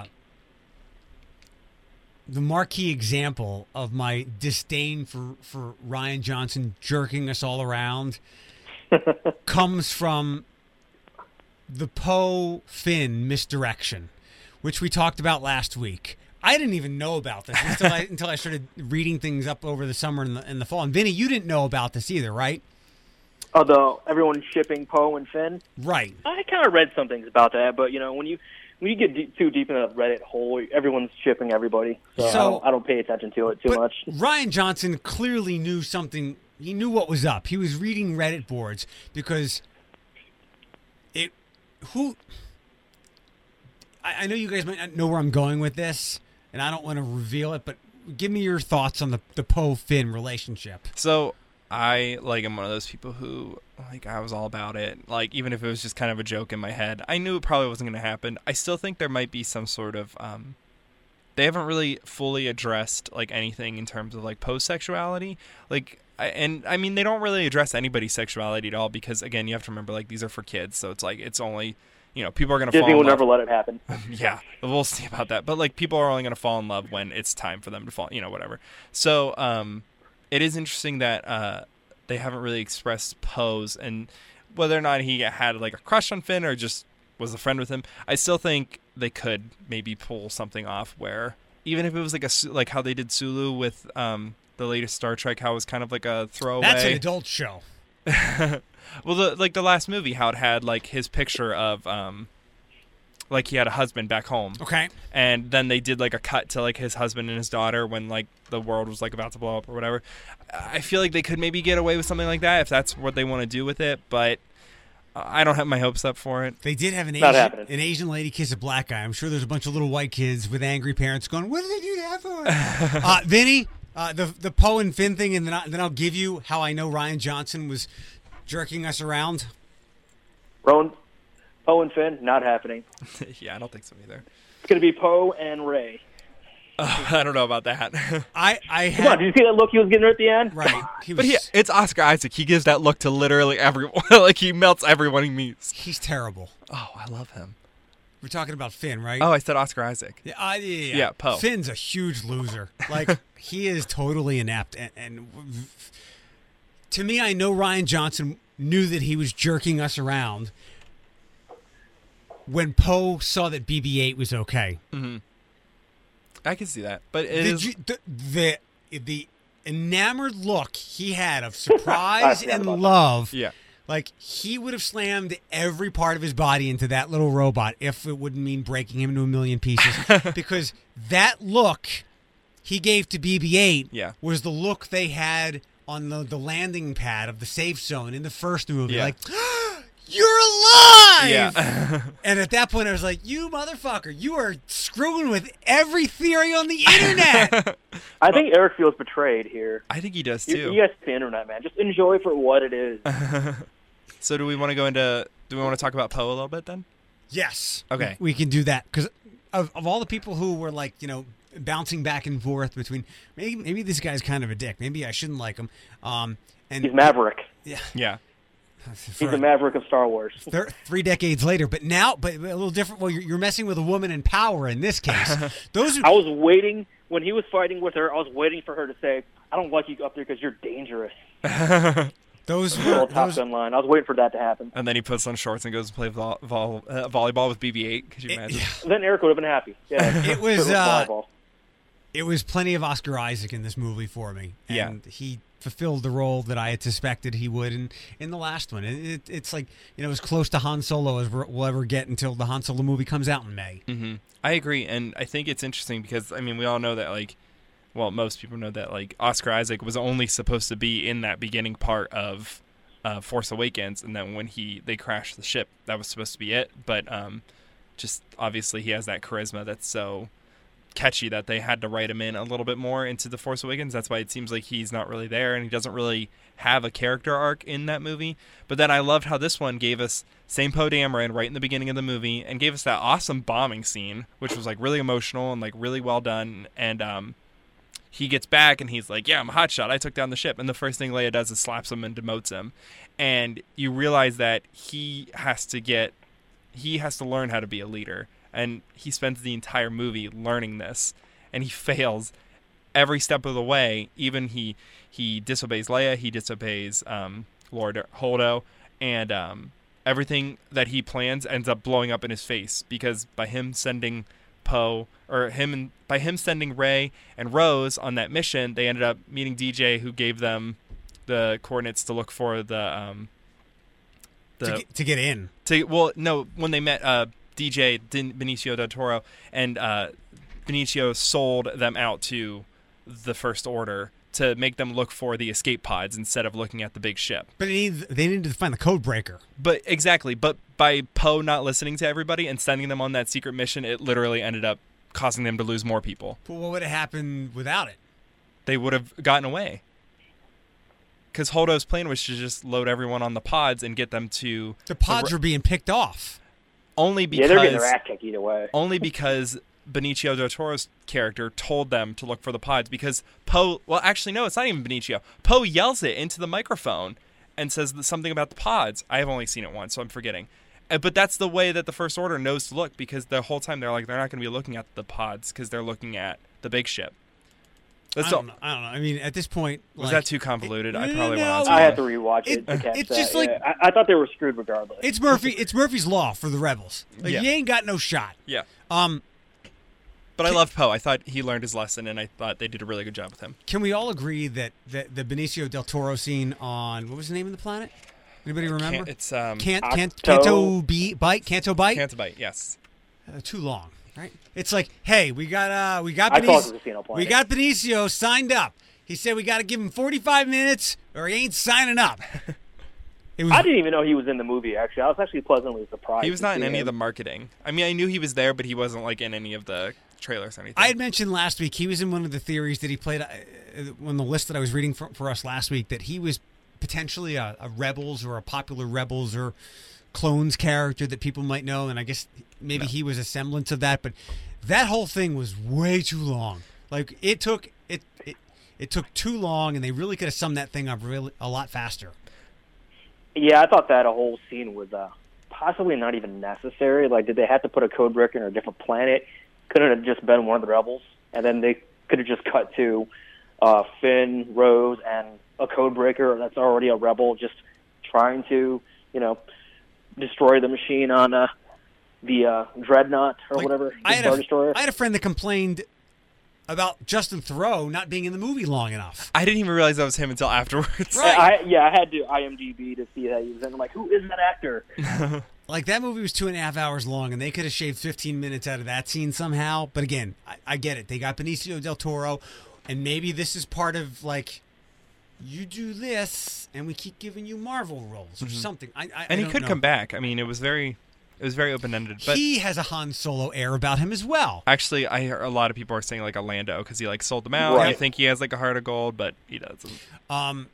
the marquee example of my disdain for, for Rian Johnson jerking us all around comes from the Poe Finn misdirection, which we talked about last week. I didn't even know about this until I until I started reading things up over the summer and the, and the fall. And Vinny, you didn't know about this either, right? Although everyone's shipping Poe and Finn, right? I kind of read some things about that, but you know, when you when you get deep, too deep into the Reddit hole, everyone's shipping everybody. So, So- I, don't, I don't pay attention to it too But much. Rian Johnson clearly knew something. He knew what was up. He was reading Reddit boards because it. Who? I, I know you guys might not know where I'm going with this, and I don't want to reveal it. But give me your thoughts on the the Poe Finn relationship. So I like am one of those people who like I was all about it. Like even if it was just kind of a joke in my head, I knew it probably wasn't going to happen. I still think there might be some sort of um they haven't really fully addressed like anything in terms of like post sexuality. Like I, and I mean they don't really address anybody's sexuality at all because again, you have to remember like these are for kids, so it's like it's only you know, people are going to fall Disney in will love. never let it happen. Yeah, we'll see about that. But like, people are only going to fall in love when it's time for them to fall. You know, whatever. So, um, it is interesting that uh, they haven't really expressed Poe's and whether or not he had like a crush on Finn or just was a friend with him. I still think they could maybe pull something off where even if it was like a Su- like how they did Sulu with um, the latest Star Trek, how it was kind of like a throwaway. That's an adult show. Well, the, like the last movie, how it had like his picture of, um, like he had a husband back home. Okay. And then they did like a cut to like his husband and his daughter when like the world was like about to blow up or whatever. I feel like they could maybe get away with something like that if that's what they want to do with it, but I don't have my hopes up for it. They did have an Not Asian, happening. an Asian lady kiss a black guy. I'm sure there's a bunch of little white kids with angry parents going, "What did they do that for?" uh, Vinny, uh, the the Poe and Finn thing, and then I, then I'll give you how I know Rian Johnson was jerking us around. Rowan, Poe and Finn, not happening. Yeah, I don't think so either. It's going to be Poe and Ray. Uh, I don't know about that. I I Come on, had did you see that look he was getting at the end? right. He was But he, it's Oscar Isaac. He gives that look to literally everyone. Like he melts everyone he meets. he's terrible. Oh, I love him. We're talking about Finn, right? Oh, I said Oscar Isaac. Yeah, uh, yeah, yeah. Yeah, Poe. Finn's a huge loser. Like he is totally inept, and, and to me, I know Rian Johnson knew that he was jerking us around when Poe saw that B B eight was okay. I can see that, but it Did is. you- the, the the enamored look he had of surprise forgot and about that. love. Yeah. Like, he would have slammed every part of his body into that little robot if it wouldn't mean breaking him into a million pieces. Because that look he gave to B B eight Yeah. was the look they had on the, the landing pad of the safe zone in the first movie. Yeah. Like, you're alive! Yeah. And at that point, I was like, you motherfucker, you are screwing with every theory on the internet. I think Eric feels betrayed here. I think he does You, too. you guys the internet, man. Just enjoy for what it is. So do we want to go into? Do we want to talk about Poe a little bit then? Yes. Okay. We, we can do that. Because of, of all the people who were like, you know, bouncing back and forth between, maybe maybe this guy's kind of a dick. Maybe I shouldn't like him. Um, and He's Maverick. Yeah. Yeah. He's the Maverick of Star Wars. Thir- three decades later, but now, but a little different. Well, you're, you're messing with a woman in power in this case. Those I are, was waiting when he was fighting with her. I was waiting for her to say, "I don't like you up there because you're dangerous." those Little were Top those, Gun line. I was waiting for that to happen. And then he puts on shorts and goes to play vol- vol- uh, volleyball with B B eight. Could you imagine? Then Eric would have been happy. Yeah, It was, It uh, volleyball. it was plenty of Oscar Isaac in this movie for me. Yeah. And he fulfilled the role that I had suspected he would in, in the last one. It, it, it's like, you know, as close to Han Solo as we're- we'll ever get until the Han Solo movie comes out in May. hmm I agree, and I think it's interesting because I mean we all know that like, well, most people know that like Oscar Isaac was only supposed to be in that beginning part of uh, Force Awakens, and then when he they crashed the ship, that was supposed to be it. But um, just obviously he has that charisma that's so catchy that they had to write him in a little bit more into the Force Awakens. That's why it seems like he's not really there, and he doesn't really have a character arc in that movie. But then I loved how this one gave us same Poe Dameron right in the beginning of the movie and gave us that awesome bombing scene, which was like really emotional and like really well done. And um, he gets back and he's like, "Yeah, I'm a hotshot. I took down the ship." And the first thing Leia does is slaps him and demotes him. And you realize that he has to get he has to learn how to be a leader, and he spends the entire movie learning this, and he fails every step of the way. Even he he disobeys Leia, he disobeys um, Lord Holdo, and um, everything that he plans ends up blowing up in his face, because by him sending Poe or him and by him sending Rey and Rose on that mission, they ended up meeting D J, who gave them the coordinates to look for the um the to, get, to get in. To well, no, when they met uh, D J Benicio del Toro, and uh, Benicio sold them out to the First Order to make them look for the escape pods instead of looking at the big ship. But they needed, they needed to find the code breaker. But exactly, but by Poe not listening to everybody and sending them on that secret mission, it literally ended up causing them to lose more people. But what would have happened without it? They would have gotten away. Because Holdo's plan was to just load everyone on the pods and get them to... The pods the, are being picked off. Only because... Yeah, they're getting their ass kicked either way. Only because Benicio del Toro's character told them to look for the pods, because Poe... Well, actually, no, it's not even Benicio. Poe yells it into the microphone and says something about the pods. I have only seen it once, so I'm forgetting. But that's the way that the First Order knows to look, because the whole time they're like, they're not going to be looking at the pods because they're looking at the big ship. That's I don't, know, I don't know. I mean, at this point... Was like, that too convoluted? It, I probably no, went on I too had to long. rewatch it, It- to catch it's that. just like- Yeah, I, I thought they were screwed regardless. It's Murphy. It's Murphy's Law for the rebels. Like, Yeah. you ain't got no shot. Yeah. Um, But I love Poe. I thought he learned his lesson, and I thought they did a really good job with him. can we all agree that, that the Benicio del Toro scene on... What was the name of the planet? Anybody remember? Can't, it's um, Can't, can't, Octo- Canto Be- Bite? Canto Bite? Cantobite, yes. Uh, too long, right? It's like, hey, we got uh, we got I call it Benicio, the Casino we Planet. got Benicio signed up. He said we got to give him forty-five minutes or he ain't signing up. It was I didn't even know he was in the movie, actually. I was actually pleasantly surprised. He was to not in see any of the him. marketing. I mean, I knew he was there, but he wasn't like in any of the trailers or anything. I had mentioned last week he was in one of the theories that he played uh, on the list that I was reading for, for us last week, that he was potentially a, a Rebels or a popular Rebels or Clones character that people might know, and I guess maybe No. he was a semblance of that, but that whole thing was way too long. Like it took it it, it took too long, and they really could have summed that thing up really a lot faster. Yeah, I thought that whole scene was uh, possibly not even necessary. Like, did they have to put a code breaker in a different planet? Couldn't it have just been one of the rebels? And then they could have just cut to uh, Finn, Rose, and a code breaker that's already a rebel just trying to, you know, destroy the machine on uh, the uh, Dreadnought or Like, whatever, the I had, Star a, Destroyer. I had a friend that complained about Justin Theroux not being in the movie long enough. I didn't even realize that was him until afterwards. Right. I, yeah, I had to I M D B to see that he was in. I'm like, who is that actor? Like, that movie was two and a half hours long, and they could have shaved fifteen minutes out of that scene somehow. But again, I, I get it. They got Benicio del Toro, and maybe this is part of, like, you do this, and we keep giving you Marvel roles or something. I, I, and I he don't could know. come back. I mean, it was very, it was very open ended. But He has a Han Solo air about him as well. actually, I hear a lot of people are saying like a Lando because he like sold them out. Right. I think he has like a heart of gold, but he doesn't. Um,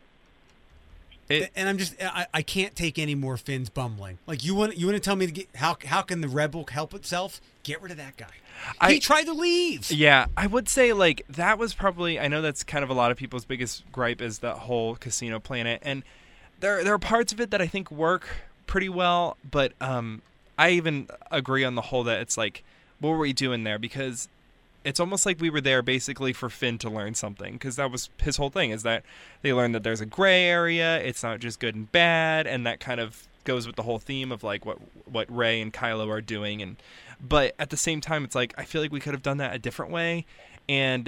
It, and I'm just, I, I can't take any more Finn's bumbling. Like, you want, you want to tell me to get, how, how can the Rebel help itself? Get rid of that guy. I- he tried to leave. Yeah, I would say like that was probably. I know that's kind of a lot of people's biggest gripe is that whole Casino Planet, and there there are parts of it that I think work pretty well, but um, I even agree on the whole that it's like, what were we doing there? Because it's almost like we were there basically for Finn to learn something, because that was his whole thing, is that they learned that there's a gray area, it's not just good and bad, and that kind of goes with the whole theme of like what what Rey and Kylo are doing. And but at the same time, it's like I feel like we could have done that a different way. And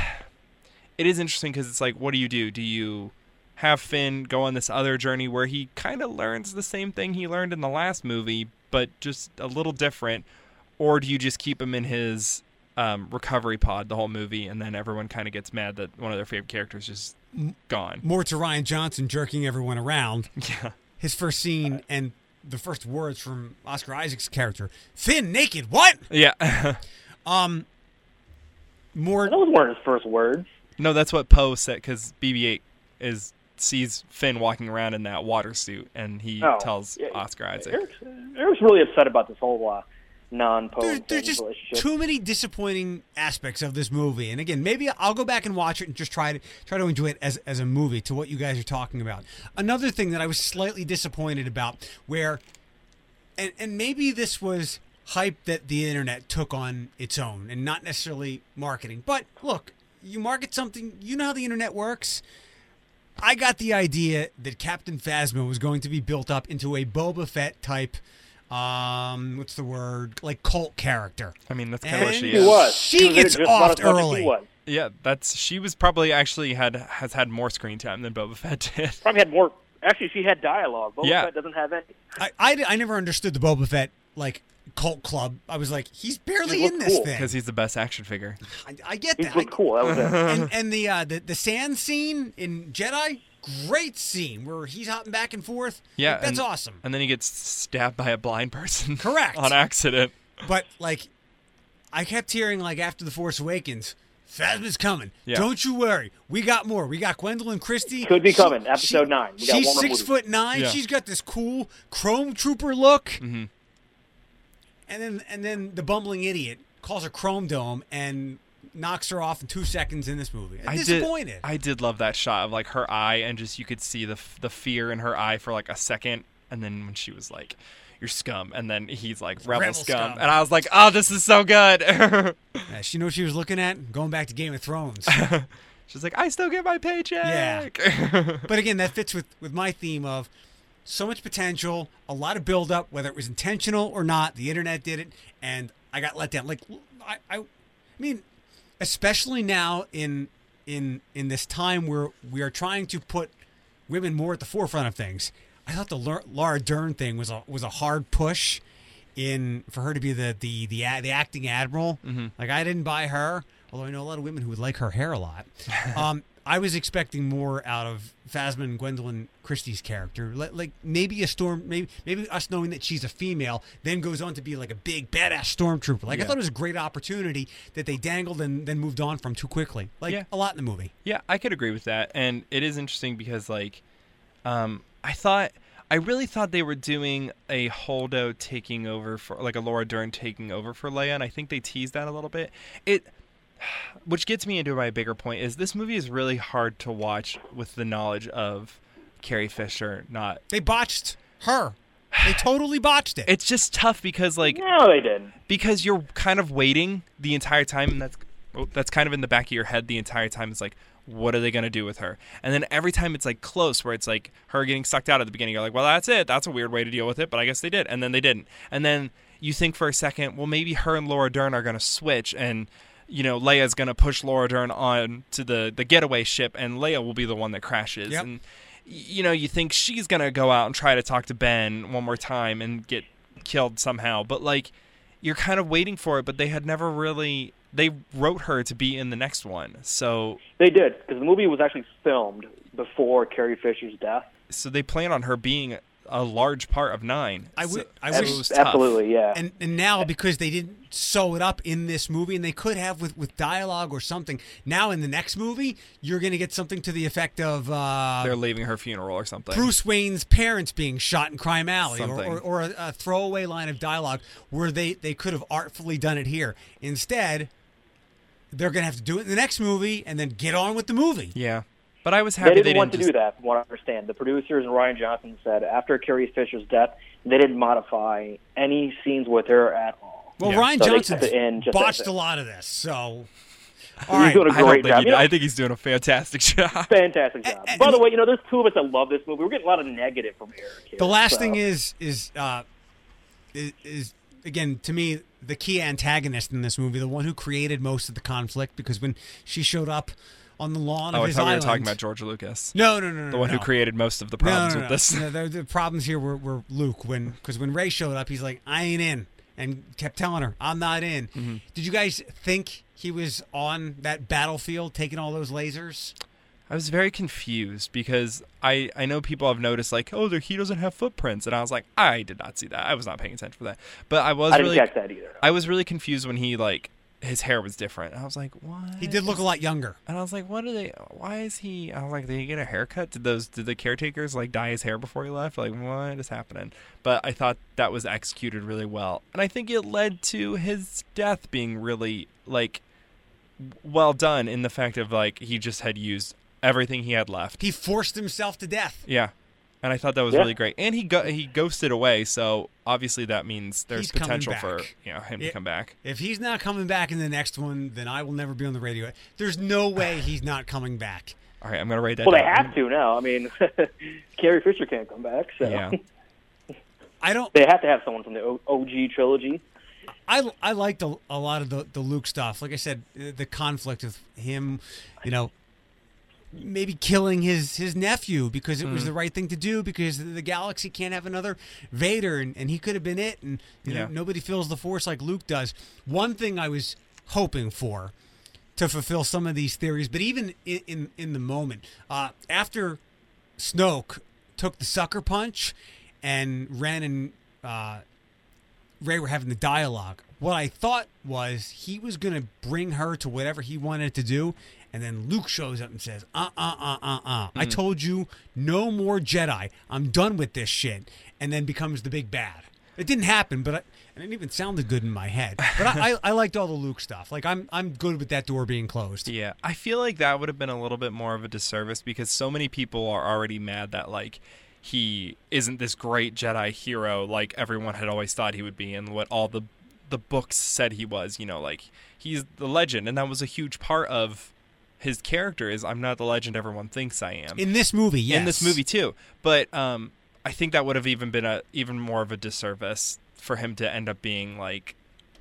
it is interesting because it's like, what do you do? Do you have Finn go on this other journey where he kind of learns the same thing he learned in the last movie, but just a little different? Or do you just keep him in his um, recovery pod the whole movie, and then everyone kind of gets mad that one of their favorite characters is gone? More to Ryan Johnson jerking everyone around. Yeah. His first scene and the first words from Oscar Isaac's character, Finn naked, what? Yeah. Um, more, Those weren't his first words. No, that's what Poe said, because B B eight is sees Finn walking around in that water suit, and he Oh, tells yeah, Oscar Isaac. Eric's, Eric's really upset about this whole uh, non-Poe there, Finn there's just relationship. too many disappointing aspects of this movie. And again, maybe I'll go back and watch it and just try to try to enjoy it as as a movie to what you guys are talking about. Another thing that I was slightly disappointed about, where and and maybe this was hype that the internet took on its own and not necessarily marketing. But look, you market something, you know how the internet works. I got the idea that Captain Phasma was going to be built up into a Boba Fett type, um, what's the word, like cult character. I mean, that's kind of what And she He is. was. She He was in it gets just about offed as much as early. He was. Yeah, that's she was probably actually had has had more screen time than Boba Fett did. Probably had more. Actually, she had dialogue. Boba Yeah. Fett doesn't have any. I, I, I never understood the Boba Fett, like, cult club. I was like, he's barely He in looked this cool. thing. Because he's the best action figure. I, I get He that. looked I- cool. That was it. and and the, uh, the the sand scene in Jedi, great scene where he's hopping back and forth. Yeah, Like, that's and- awesome. And then he gets stabbed by a blind person. Correct. On accident. But like, I kept hearing like after the Force Awakens, Phasma's coming. Yeah. Don't you worry, we got more. We got Gwendolyn Christie. Could be She- coming, episode she- nine. We got she's one more six movie. foot nine. Yeah. She's got this cool Chrome Trooper look. Mm-hmm. And then and then the bumbling idiot calls her Chrome Dome and knocks her off in two seconds in this movie. I'm I disappointed. did. I did love that shot of like her eye, and just you could see the f- the fear in her eye for like a second, and then when she was like, "You're scum," and then he's like, "Rebel, Rebel scum. scum. and I was like, "Oh, this is so good." Yeah, she knew what she was looking at. Going back to Game of Thrones. She's like, "I still get my paycheck." Yeah. But again, that fits with, with my theme of so much potential, a lot of buildup, whether it was intentional or not. The internet did it, and I got let down. Like I, I, I mean, especially now in in in this time where we are trying to put women more at the forefront of things. I thought the Lar- Laura Dern thing was a was a hard push in for her to be the the the, the acting admiral. Mm-hmm. Like I didn't buy her, although I know a lot of women who would like her hair a lot. Um, I was expecting more out of Phasma and Gwendolyn Christie's character, like, like maybe a storm, maybe maybe us knowing that she's a female, then goes on to be like a big badass stormtrooper. Like Yeah. I thought it was a great opportunity that they dangled and then moved on from too quickly. Like Yeah. a lot in the movie. Yeah, I could agree with that, and it is interesting because like, um, I thought. I really thought they were doing a Holdo taking over for like a Laura Dern taking over for Leia, and I think they teased that a little bit. It, which gets me into my bigger point, is this movie is really hard to watch with the knowledge of Carrie Fisher not. They botched her. They totally botched it. It's just tough because like No, they didn't. because you're kind of waiting the entire time, and that's oh, that's kind of in the back of your head the entire time. It's like, what are they going to do with her? And then every time it's like close, where it's like her getting sucked out at the beginning, you're like, well, that's it. That's a weird way to deal with it, but I guess they did. And then they didn't. And then you think for a second, well, maybe her and Laura Dern are going to switch, and you know, Leia's going to push Laura Dern on to the, the getaway ship, and Leia will be the one that crashes. Yep. And, you know, you think she's going to go out and try to talk to Ben one more time and get killed somehow. But, like, you're kind of waiting for it, but they had never really... They wrote her to be in the next one. So They did, because the movie was actually filmed before Carrie Fisher's death. so they plan on her being a large part of nine. I would- So- I so wish- it was tough. Absolutely, yeah. And and now because they didn't sew it up in this movie, and they could have with, with dialogue or something. Now in the next movie, you're going to get something to the effect of uh, They're leaving her funeral or something. Bruce Wayne's parents being shot in Crime Alley, or, Something. or, or a, a throwaway line of dialogue where they, they could have artfully done it here. Instead, they're going to have to do it in the next movie and then get on with the movie. Yeah. But I was They happy didn't, they didn't want to just... do that, from what I understand. The producers and Ryan Johnson said after Carrie Fisher's death, they didn't modify any scenes with her at all. Well, Yeah. Ryan So they Johnson kept it in just botched as a it. lot of this, so all He's right. doing a I, don't great think job. he You did. know, I think he's doing a fantastic job. fantastic job. And- By and- the way, you know, there's two of us that love this movie. We're getting a lot of negative from Eric here. The last so. thing is is uh, is, is again to me the key antagonist in this movie, the one who created most of the conflict, because when she showed up on the lawn Oh, of I his thought we were island, talking about George Lucas. no, no, no, no, The one no. who created most of the no, problems no, no, with no. this. No, the, the problems here were, were Luke when because when Ray showed up, he's like, I ain't in, and kept telling her, I'm not in. Mm-hmm. Did you guys think he was on that battlefield taking all those lasers? I was very confused because I, I know people have noticed like, oh, there, he doesn't have footprints, and I was like, I did not see that. I was not paying attention for that. But I was I didn't really catch that either. I was really confused when he like his hair was different. I was like, what? He did look a lot younger. And I was like, what are they? Why is he? I was like, did he get a haircut? Did those? Did the caretakers like dye his hair before he left? Like, what is happening? But I thought that was executed really well, and I think it led to his death being really like well done in the fact of like he just had used everything he had left. He forced himself to death. Yeah, And I thought that was Yeah. really great. And he go- he ghosted away, so obviously that means there's He's coming potential for back. you know him It- to come back. If he's not coming back in the next one, then I will never be on the radio. There's no way he's not coming back. All right, I'm gonna write that Well, they down. have to now. I mean, Carrie Fisher can't come back, so Yeah. I don't. they have to have someone from the o- OG trilogy. I, I liked a, a lot of the, the Luke stuff. Like I said, uh, the conflict of him, you know, maybe killing his, his nephew because it was Mm. the right thing to do because the galaxy can't have another Vader, and, and he could have been it. And you Yeah. know, nobody feels the Force like Luke does. One thing I was hoping for to fulfill some of these theories, but even in in, in the moment, uh, after Snoke took the sucker punch and Ren and uh, Ray were having the dialogue, what I thought was he was going to bring her to whatever he wanted to do, and then Luke shows up and says, uh, uh, uh, uh, uh. I told you, no more Jedi. I'm done with this shit. And then becomes the big bad. It didn't happen, but I, and it even sounded good in my head. But I, I, I liked all the Luke stuff. Like, I'm I'm good with that door being closed. Yeah, I feel like that would have been a little bit more of a disservice because so many people are already mad that like he isn't this great Jedi hero like everyone had always thought he would be and what all the the books said he was, you know, like he's the legend, and that was a huge part of his character is I'm not the legend everyone thinks I am. In this movie, yes. In this movie too. But um I think that would have even been a even more of a disservice for him to end up being like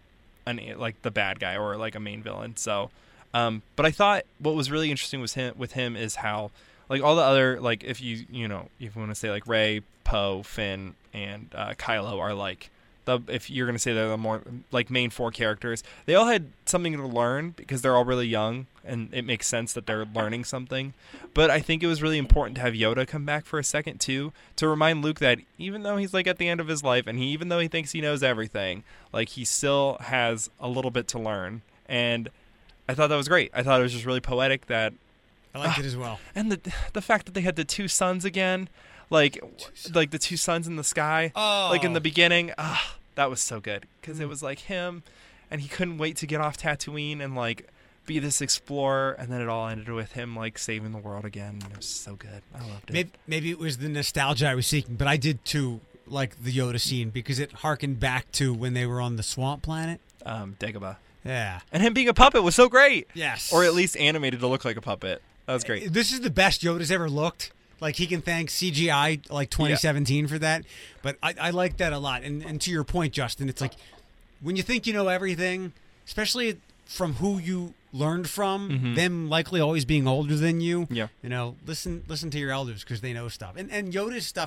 an like the bad guy or like a main villain. So um but I thought what was really interesting was him with him is how like all the other like if you you know if you want to say like Rey, Poe, Finn, and uh, Kylo are like the if you're gonna say they're the more like main four characters, they all had something to learn because they're all really young and it makes sense that they're learning something. But I think it was really important to have Yoda come back for a second too to remind Luke that even though he's like at the end of his life and he even though he thinks he knows everything, like he still has a little bit to learn. And I thought that was great. I thought it was just really poetic that I liked Ah. it as well. and the the fact that they had the two suns again, like like the two suns in the sky, Oh. like in the beginning, ah, that was so good because it was like him, and he couldn't wait to get off Tatooine and like be this explorer, and then it all ended with him like saving the world again. And it was so good. I loved it. Maybe, maybe it was the nostalgia I was seeking, but I did too like the Yoda scene because it harkened back to when they were on the swamp planet. Um, Dagobah, Yeah. and him being a puppet was so great. Yes. Or at least animated to look like a puppet. That was great. This is the best Yoda's ever looked. Like, he can thank C G I, like, twenty seventeen for that. But I, I like that a lot. And, and to your point, Justin, it's like, when you think you know everything, especially from who you learned from, Mhm. them likely always being older than you, Yeah. you know, listen listen to your elders because they know stuff. And, and Yoda's stuff,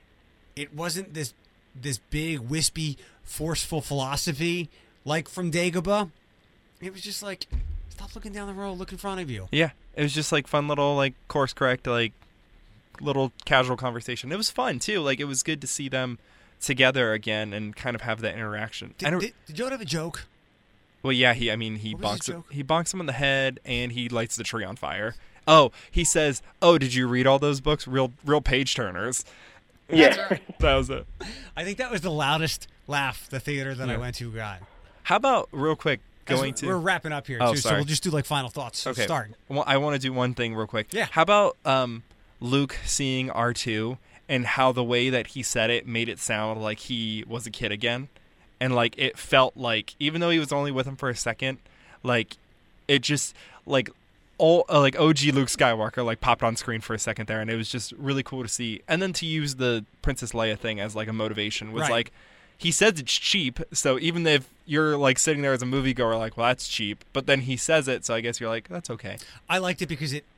it wasn't this this big, wispy, forceful philosophy like from Dagobah. It was just like, stop looking down the road, look in front of you. Yeah, it was just like fun little like course correct like little casual conversation. It was fun too. Like it was good to see them together again and kind of have that interaction. I Did, don't, did, did Yoda have a joke? well, yeah, he. I mean, he What was his bonks him, joke? he bonks him on the head and he lights the tree on fire. Oh, he says, "Oh, did you read all those books? Real, real page turners." Yeah. That was it. I think that was the loudest laugh the theater that I Yeah. went to got. How about real quick As going we're, to? we're wrapping up here Oh, too, so sorry. we'll just do like final thoughts. So Okay. start. Well, I want to do one thing real quick. Yeah. How about um, Luke seeing R two and how the way that he said it made it sound like he was a kid again, and like it felt like even though he was only with him for a second, like it just like all uh, like O G Luke Skywalker like popped on screen for a second there, and it was just really cool to see. And then to use the Princess Leia thing as like a motivation was Right. like. He says it's cheap, so even if you're like sitting there as a moviegoer, like, well, that's cheap, but then he says it, so I guess you're like, that's okay. I liked it because it,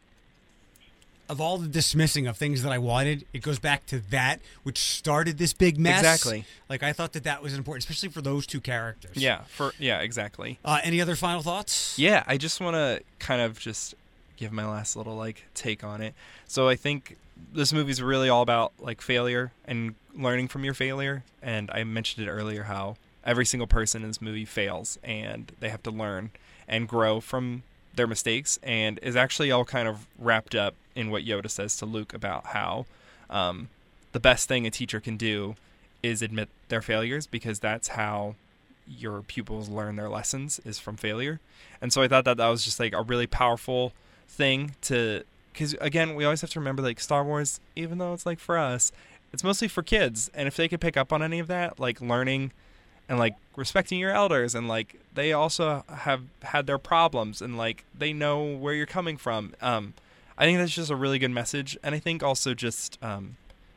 of all the dismissing of things that I wanted, it goes back to that which started this big mess. Exactly. Like I thought that that was important, especially for those two characters. Yeah, for yeah, exactly. Uh, any other final thoughts? Yeah, I just want to kind of just give my last little like take on it. So I think this movie's really all about like failure and learning from your failure. And I mentioned it earlier how every single person in this movie fails and they have to learn and grow from their mistakes, and is actually all kind of wrapped up in what Yoda says to Luke about how um, the best thing a teacher can do is admit their failures, because that's how your pupils learn their lessons, is from failure. And so I thought that that was just like a really powerful thing to because again, we always have to remember, like, Star Wars, even though it's like for us, it's mostly for kids. And if they could pick up on any of that, like learning and like respecting your elders, and like they also have had their problems, and like they know where you're coming from. Um, I think that's just a really good message. And I think also just um,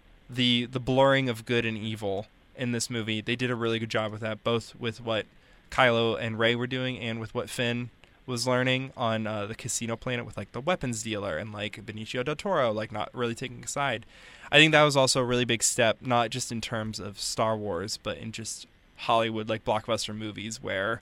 the the blurring of good and evil in this movie, they did a really good job with that, both with what Kylo and Rey were doing and with what Finn was learning on uh, the casino planet with like the weapons dealer and like Benicio del Toro, like not really taking a side. I think that was also a really big step, not just in terms of Star Wars, but in just Hollywood, like blockbuster movies, where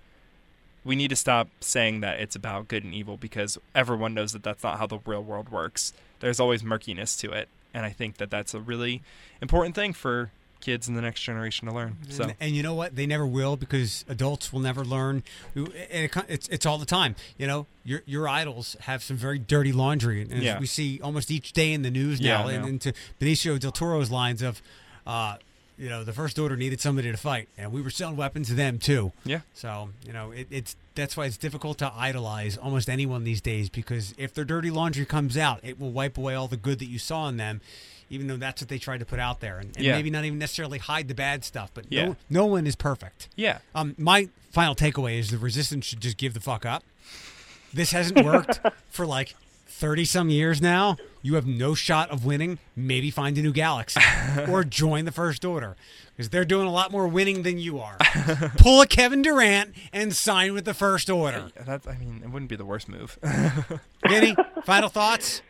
we need to stop saying that it's about good and evil, because everyone knows that that's not how the real world works. There's always murkiness to it. And I think that that's a really important thing for kids in the next generation to learn. So, and, and you know what? They never will, because adults will never learn. And it, it's it's all the time. You know, your your idols have some very dirty laundry, and Yeah. we see almost each day in the news now. Yeah, I and know. into Benicio del Toro's lines of, uh, you know, the First Order needed somebody to fight, and we were selling weapons to them too. yeah. So you know, it, it's that's why it's difficult to idolize almost anyone these days, because if their dirty laundry comes out, it will wipe away all the good that you saw in them. Even though that's what they tried to put out there, and, and Yeah. maybe not even necessarily hide the bad stuff, but Yeah. no, no one is perfect. Yeah. Um, my final takeaway is the Resistance should just give the fuck up. This hasn't worked for like thirty some years now. You have no shot of winning. Maybe find a new galaxy or join the First Order, because they're doing a lot more winning than you are. Pull a Kevin Durant and sign with the First Order. That, I mean, it wouldn't be the worst move. Vinny, final thoughts?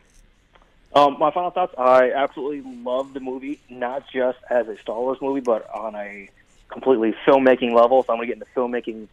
Um, my final thoughts, I absolutely love the movie, not just as a Star Wars movie, but on a completely filmmaking level. So I'm going to get into filmmaking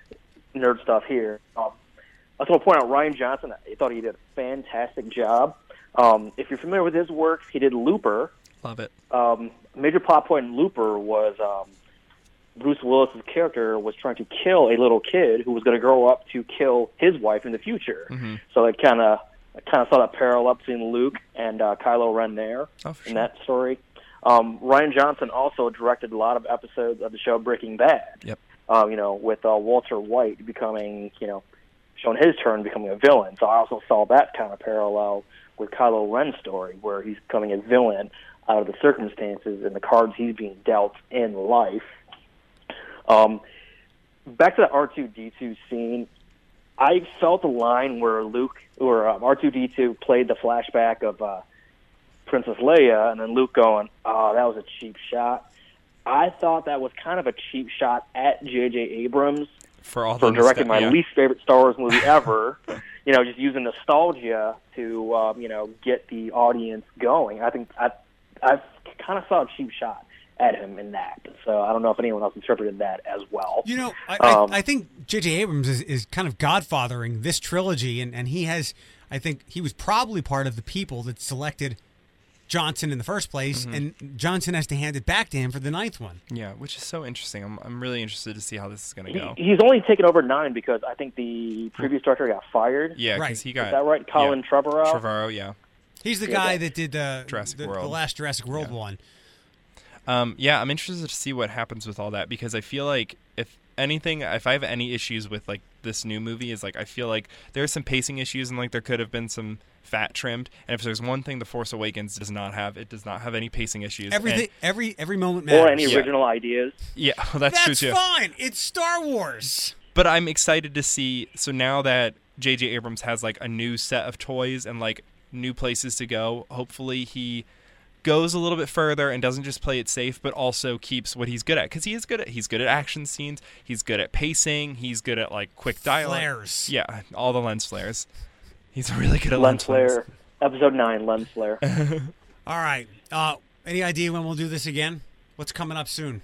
nerd stuff here. Um, I just want to point out Rian Johnson. I thought he did a fantastic job. Um, if you're familiar with his work, he did Looper. Love it. Um, a major plot point in Looper was um, Bruce Willis's character was trying to kill a little kid who was going to grow up to kill his wife in the future. Mm-hmm. So it kind of I kind of saw that parallel between Luke and uh, Kylo Ren there Oh, for in sure. that story. Um, Rian Johnson also directed a lot of episodes of the show Breaking Bad. Yep. Uh, you know, with uh, Walter White becoming, you know, showing his turn becoming a villain. So I also saw that kind of parallel with Kylo Ren's story, where he's becoming a villain out of the circumstances and the cards he's being dealt in life. Um, back to the R two D two scene, I felt the line where Luke or um, R two D two played the flashback of uh, Princess Leia, and then Luke going, "Oh, that was a cheap shot." I thought that was kind of a cheap shot at J J Abrams For all for the directing nostal- my yeah. least favorite Star Wars movie ever. You know, just using nostalgia to um, you know get the audience going. I think I I kind of saw a cheap shot at him in that. So I don't know if anyone else interpreted that as well. You know, I, Um, I, I think J J Abrams is, is kind of godfathering this trilogy, and, and he has, I think he was probably part of the people that selected Johnson in the first place, Mm-hmm. and Johnson has to hand it back to him for the ninth one. Yeah, which is so interesting. I'm I'm really interested to see how this is going to He, go. he's only taken over nine because I think the previous director got fired. Yeah, Right. because he got Is that right? Colin yeah. Trevorrow? Trevorrow, yeah. He's the Yeah, guy that- that did the Jurassic the, the World. last Jurassic World Yeah. one. Um, yeah, I'm interested to see what happens with all that, because I feel like if anything, if I have any issues with like this new movie, is like I feel like there's some pacing issues, and like there could have been some fat trimmed. And if there's one thing The Force Awakens does not have, it does not have any pacing issues. Everything, And- every every moment matters. Or any Yeah. original ideas. yeah, well, that's, That's true too. fine. It's Star Wars. But I'm excited to see. So now that J J Abrams has like a new set of toys and like new places to go, hopefully he goes a little bit further and doesn't just play it safe, but also keeps what he's good at. Because he is good at he's good at action scenes. He's good at pacing. He's good at like quick dialogue. Flares. Yeah, all the lens flares. He's really good at Lens lens flares. flare. Episode nine, lens flare. All right. Uh, any idea when we'll do this again? What's coming up soon?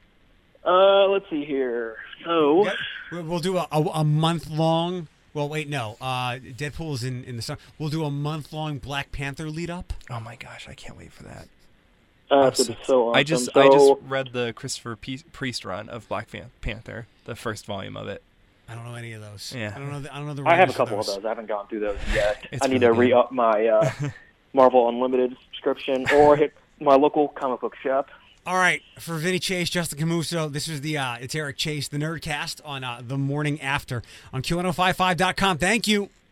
uh, let's see here. So, Yep. We'll we'll do a, a, a month long. Well, wait, no. Uh, Deadpool's in, in the summer. We'll do a month long Black Panther lead up. Oh my gosh, I can't wait for that. uh, I'm it's so- so awesome. I just so, I just read the Christopher P- Priest run of Black Fan- Panther, the first volume of it. I don't know any of those. Yeah. I don't know. The, I don't know the. I have a writers couple of those. those. I haven't gone through those yet. It's I need really to re good. up my uh, Marvel Unlimited subscription or hit my local comic book shop. All right, for Vinny Chase, Justin Camuso, this is the uh, it's Eric Chase, the Nerdcast on uh, the morning after on Q one oh five five dot com. Thank you.